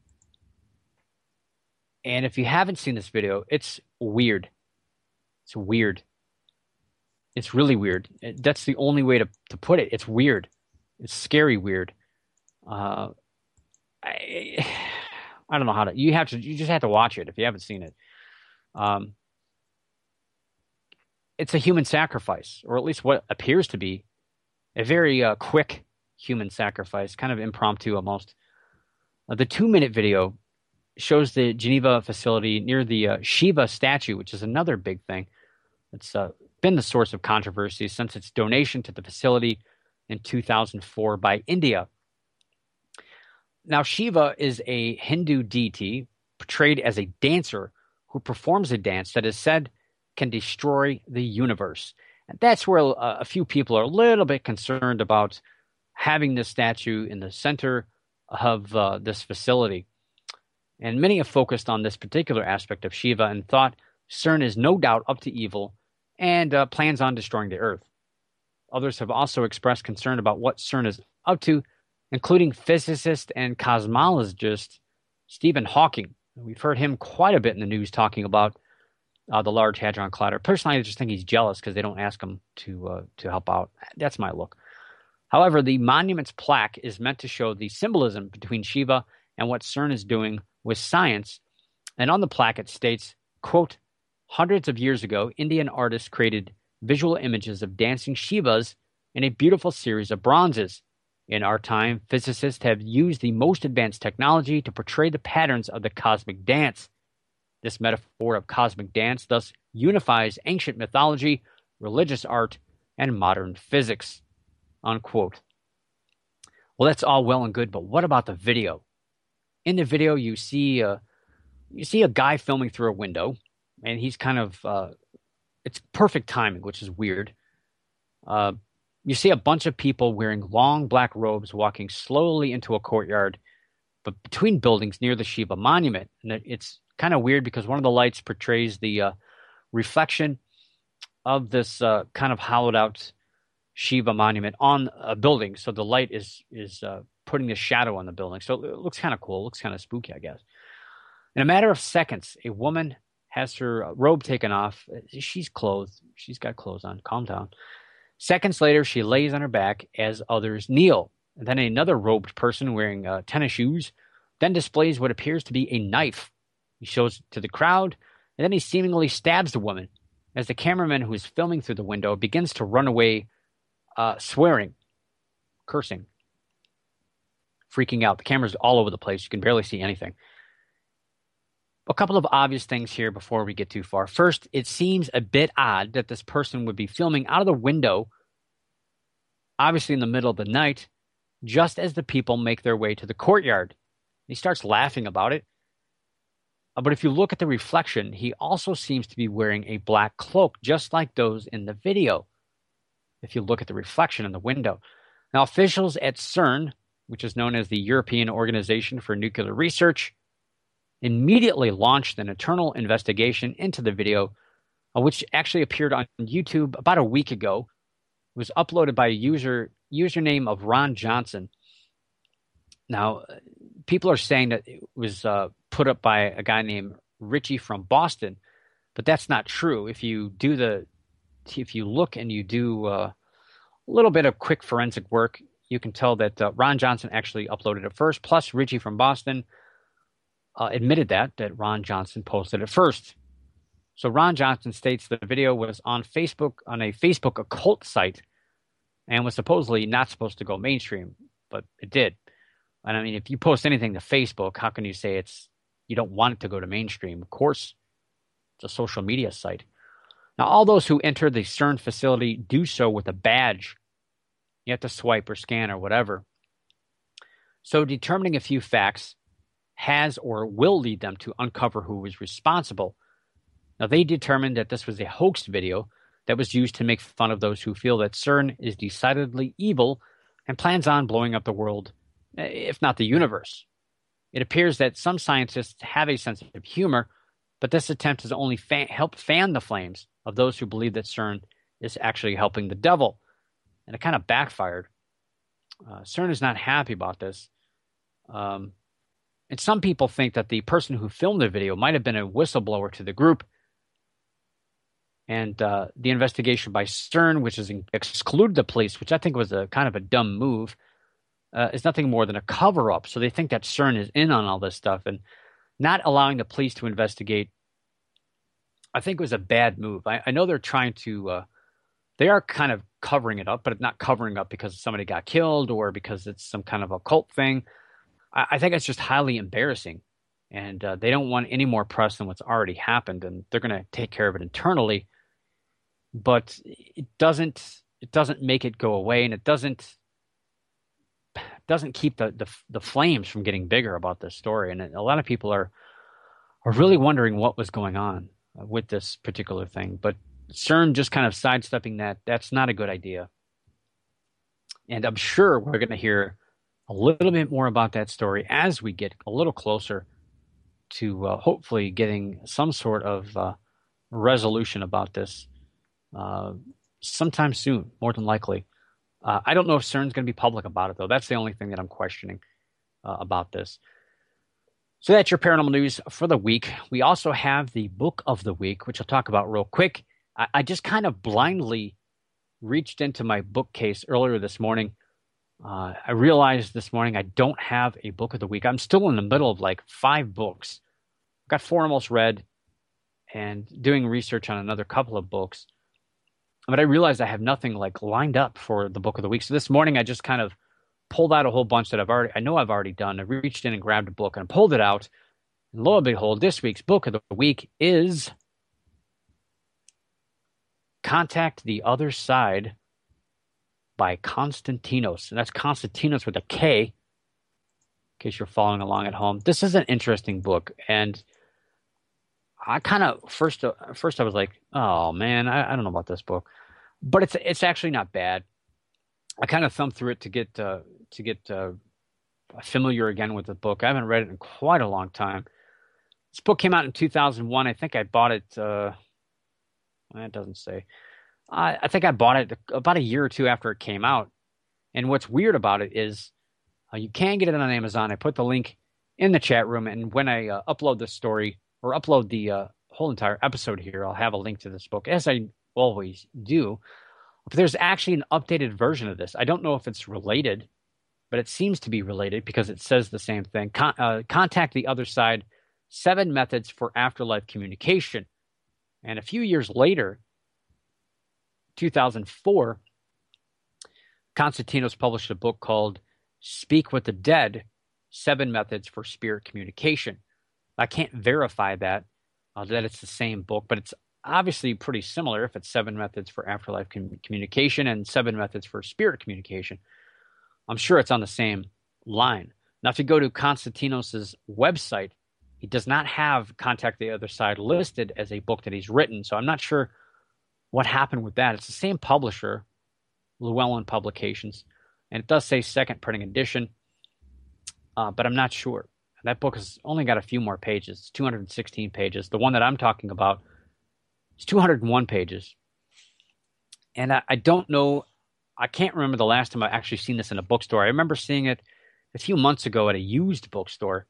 And if you haven't seen this video, it's weird. It's weird. It's really weird. It, that's the only way to, to put it. It's weird. It's scary weird. Uh, I, I don't know how to. You have to. You just have to watch it if you haven't seen it. Um, it's a human sacrifice, or at least what appears to be a very uh, quick human sacrifice, kind of impromptu almost. Uh, the two-minute video shows the Geneva facility near the uh, Shiva statue, which is another big thing. It's uh, been the source of controversy since its donation to the facility in two thousand four by India. Now, Shiva is a Hindu deity portrayed as a dancer who performs a dance that is said can destroy the universe. And that's where uh, a few people are a little bit concerned about having this statue in the center of uh, this facility. And many have focused on this particular aspect of Shiva and thought CERN is no doubt up to evil and uh, plans on destroying the Earth. Others have also expressed concern about what CERN is up to, including physicist and cosmologist Stephen Hawking. We've heard him quite a bit in the news talking about uh, the Large Hadron Collider. Personally, I just think he's jealous because they don't ask him to uh, to help out. That's my look. However, the monument's plaque is meant to show the symbolism between Shiva and what CERN is doing with science. And on the plaque it states, quote, hundreds of years ago, Indian artists created visual images of dancing Shivas and a beautiful series of bronzes. In our time, physicists have used the most advanced technology to portray the patterns of the cosmic dance. This metaphor of cosmic dance thus unifies ancient mythology, religious art, and modern physics." Unquote. Well, that's all well and good, but what about the video? In the video, you see a, you see a guy filming through a window, and he's kind of, uh, it's perfect timing, which is weird. Uh, you see a bunch of people wearing long black robes walking slowly into a courtyard, but between buildings near the Shiva monument. And it's kind of weird because one of the lights portrays the uh, reflection of this uh, kind of hollowed out Shiva monument on a building. So the light is is uh, putting a shadow on the building. So it looks kind of cool. It looks kind of spooky, I guess. In a matter of seconds, a woman has her robe taken off. She's clothed. She's got clothes on. Calm down. Seconds later, she lays on her back as others kneel. And then another robed person wearing uh, tennis shoes then displays what appears to be a knife. He shows it to the crowd, and then he seemingly stabs the woman as the cameraman who is filming through the window begins to run away, uh, swearing, cursing, freaking out. The camera's all over the place. You can barely see anything. A couple of obvious things here before we get too far. First, it seems a bit odd that this person would be filming out of the window, obviously in the middle of the night, just as the people make their way to the courtyard. He starts laughing about it. But if you look at the reflection, he also seems to be wearing a black cloak, just like those in the video, if you look at the reflection in the window. Now, officials at CERN, which is known as the European Organization for Nuclear Research, immediately launched an internal investigation into the video, uh, which actually appeared on YouTube about a week ago. It was uploaded by a user username of Ron Johnson. Now, people are saying that it was uh, put up by a guy named Richie from Boston, but that's not true. If you do the, if you look and you do uh, a little bit of quick forensic work, you can tell that uh, Ron Johnson actually uploaded it first. Plus, Richie from Boston uh, admitted that that Ron Johnson posted it first. So Ron Johnson states the video was on Facebook on a Facebook occult site, and was supposedly not supposed to go mainstream, but it did. And I mean, if you post anything to Facebook, how can you say it's you don't want it to go to mainstream? Of course, it's a social media site. Now, all those who enter the CERN facility do so with a badge. You have to swipe or scan or whatever. So determining a few facts has or will lead them to uncover who was responsible. Now, they determined that this was a hoax video that was used to make fun of those who feel that CERN is decidedly evil and plans on blowing up the world, if not the universe. It appears that some scientists have a sense of humor, but this attempt has only fa- helped fan the flames of those who believe that CERN is actually helping the devil. And it kind of backfired. Uh, CERN is not happy about this. Um, and some people think that the person who filmed the video might have been a whistleblower to the group. And uh, the investigation by CERN, which has excluded the police, which I think was a kind of a dumb move, uh, is nothing more than a cover-up. So they think that CERN is in on all this stuff. And not allowing the police to investigate, I think was a bad move. I, I know they're trying to, uh, they are kind of covering it up, but not covering up because somebody got killed or because it's some kind of occult thing. I, I think it's just highly embarrassing. And uh, they don't want any more press than what's already happened. And they're going to take care of it internally. But it doesn't it doesn't make it go away, and it doesn't doesn't keep the, the the flames from getting bigger about this story. And a lot of people are are really wondering what was going on with this particular thing. But CERN just kind of sidestepping that, that's not a good idea. And I'm sure we're going to hear a little bit more about that story as we get a little closer to uh, hopefully getting some sort of uh, resolution about this. Uh, sometime soon, more than likely. Uh, I don't know if CERN's going to be public about it, though. That's the only thing that I'm questioning uh, about this. So that's your paranormal news for the week. We also have the book of the week, which I'll talk about real quick. I, I just kind of blindly reached into my bookcase earlier this morning. Uh, I realized this morning I don't have a book of the week. I'm still in the middle of like five books. I've got four almost read and doing research on another couple of books. but I realized I have nothing like lined up for the book of the week. So this morning I just kind of pulled out a whole bunch that I've already, I know I've already done. I reached in and grabbed a book and pulled it out. And lo and behold, this week's book of the week is Contact the Other Side by Konstantinos. And that's Konstantinos with a K, in case you're following along at home. This is an interesting book. And I kind of, first, uh, first I was like, oh man, I, I don't know about this book. But it's it's actually not bad. I kind of thumbed through it to get uh, to get uh, familiar again with the book. I haven't read it in quite a long time. This book came out in two thousand one. I think I bought it. Uh, it doesn't say. I, I think I bought it about a year or two after it came out. And what's weird about it is uh, you can get it on Amazon. I put the link in the chat room, and when I uh, upload this story or upload the uh, whole entire episode here, I'll have a link to this book, as I always do. But there's actually an updated version of this. I don't know if it's related, but it seems to be related because it says the same thing. Con- uh, Contact the Other Side, Seven Methods for Afterlife Communication. And a few years later, two thousand four, Konstantinos published a book called Speak with the Dead, Seven Methods for Spirit Communication. I can't verify that, uh, that it's the same book, but it's obviously pretty similar if it's Seven Methods for Afterlife com- Communication and Seven Methods for Spirit Communication. I'm sure it's on the same line. Now, if you go to Konstantinos' website, he does not have Contact the Other Side listed as a book that he's written, so I'm not sure what happened with that. It's the same publisher, Llewellyn Publications, and it does say second printing edition, uh, but I'm not sure. That book has only got a few more pages. It's two hundred sixteen pages. The one that I'm talking about is two hundred one pages. And I, I don't know, I can't remember the last time I actually seen this in a bookstore. I remember seeing it a few months ago at a used bookstore.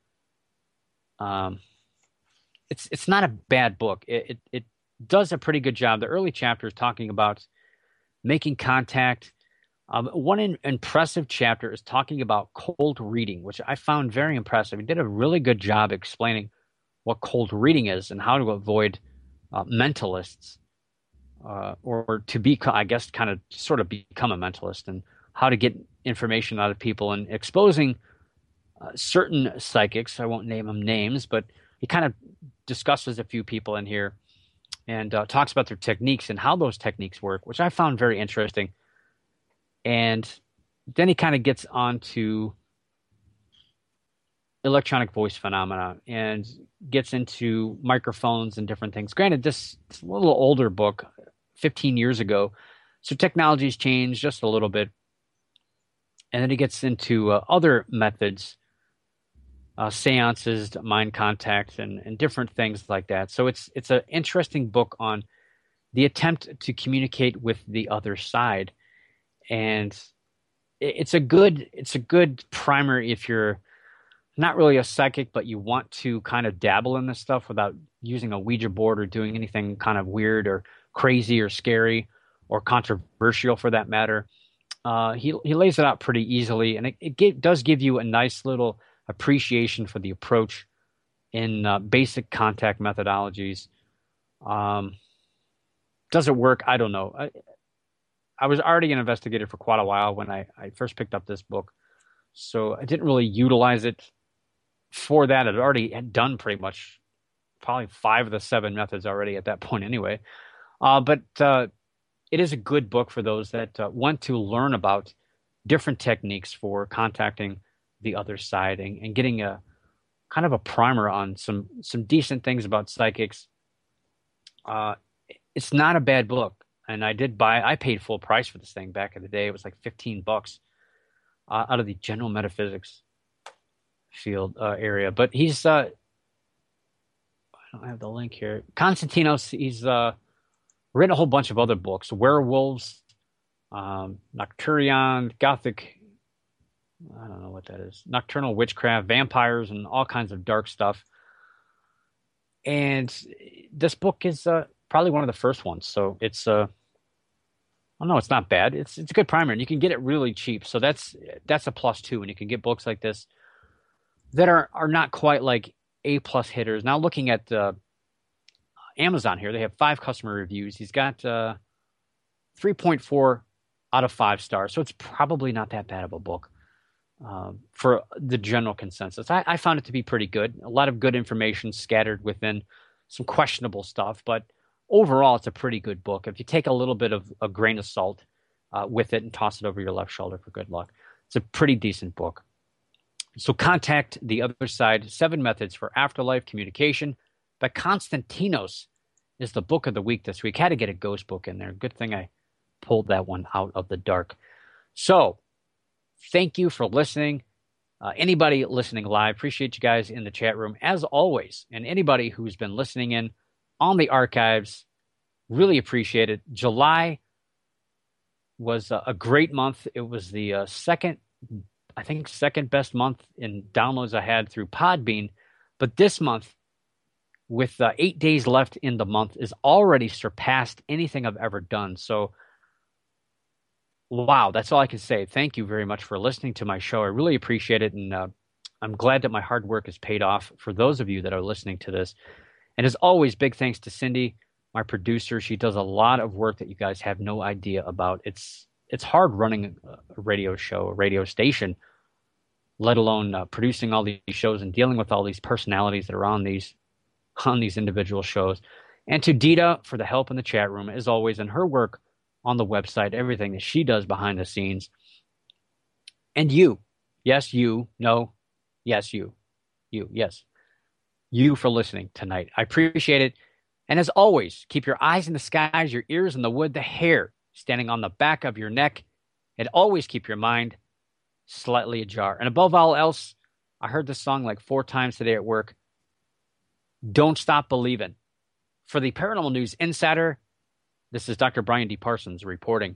Um, it's it's not a bad book. It, it it does a pretty good job. The early chapters talking about making contact. Um, one in, impressive chapter is talking about cold reading, which I found very impressive. He did a really good job explaining what cold reading is and how to avoid uh, mentalists, uh, or, or to be, I guess, kind of sort of become a mentalist, and how to get information out of people, and exposing uh, certain psychics. I won't name them names, but he kind of discusses a few people in here and uh, talks about their techniques and how those techniques work, which I found very interesting. And then he kind of gets on to electronic voice phenomena and gets into microphones and different things. Granted, this is a little older book, fifteen years ago, so technology's changed just a little bit. And then he gets into uh, other methods, uh, seances, mind contact, and, and different things like that. So it's it's an interesting book on the attempt to communicate with the other side. And it's a good it's a good primer if you're not really a psychic, but you want to kind of dabble in this stuff without using a Ouija board or doing anything kind of weird or crazy or scary or controversial for that matter. Uh, he he lays it out pretty easily, and it, it give, does give you a nice little appreciation for the approach in uh, basic contact methodologies. Um, does it work? I don't know. I, I was already an investigator for quite a while when I, I first picked up this book, so I didn't really utilize it for that. I'd already had done pretty much probably five of the seven methods already at that point anyway. Uh, but uh, it is a good book for those that uh, want to learn about different techniques for contacting the other side and, and getting a kind of a primer on some, some decent things about psychics. Uh, it's not a bad book. And I did buy, I paid full price for this thing back in the day. It was like fifteen bucks uh, out of the general metaphysics field uh, area. But he's, uh, I don't have the link here. Konstantinos, he's uh, written a whole bunch of other books. Werewolves, um, Nocturion, Gothic, I don't know what that is. Nocturnal Witchcraft, Vampires, and all kinds of dark stuff. And this book is uh, probably one of the first ones. So it's, uh, oh no, it's not bad. It's it's a good primer, and you can get it really cheap. So that's that's a plus too. And you can get books like this that are, are not quite like A plus hitters. Now looking at uh, Amazon here, they have five customer reviews. He's got uh, three point four out of five stars. So it's probably not that bad of a book um, for the general consensus. I, I found it to be pretty good. A lot of good information scattered within some questionable stuff, but overall, it's a pretty good book. If you take a little bit of a grain of salt uh, with it and toss it over your left shoulder for good luck, it's a pretty decent book. So Contact the Other Side, Seven Methods for Afterlife Communication by Konstantinos is the book of the week this week. Had to get a ghost book in there. Good thing I pulled that one out of the dark. So thank you for listening. Uh, anybody listening live, appreciate you guys in the chat room as always. And anybody who's been listening in on the archives, really appreciate it. July was a, a great month. It was the uh, second, I think, second best month in downloads I had through Podbean. But this month, with uh, eight days left in the month, is already surpassed anything I've ever done. So, wow, that's all I can say. Thank you very much for listening to my show. I really appreciate it, and uh, I'm glad that my hard work has paid off for those of you that are listening to this. And as always, big thanks to Cindy, my producer. She does a lot of work that you guys have no idea about. It's it's hard running a radio show, a radio station, let alone uh, producing all these shows and dealing with all these personalities that are on these on these individual shows. And to Dita for the help in the chat room, as always, and her work on the website, everything that she does behind the scenes. And you, yes, you, no, yes, you, you, yes, you for listening tonight. I appreciate it. And as always, keep your eyes in the skies, your ears in the wood, the hair standing on the back of your neck, and always keep your mind slightly ajar. And above all else, I heard this song like four times today at work. Don't stop believing. For the Paranormal News Insider, this is Doctor Brian D. Parsons reporting.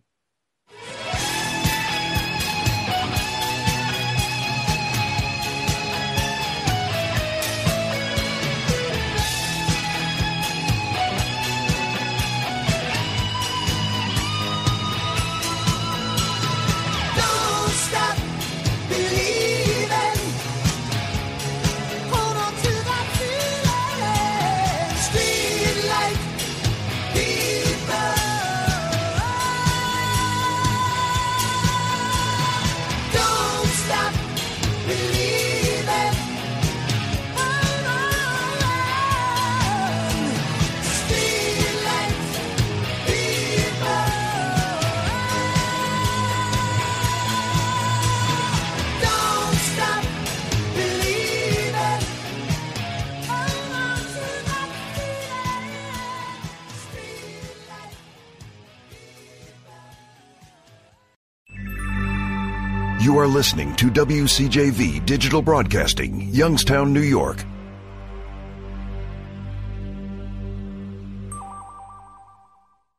You are listening to W C J V Digital Broadcasting, Youngstown, New York.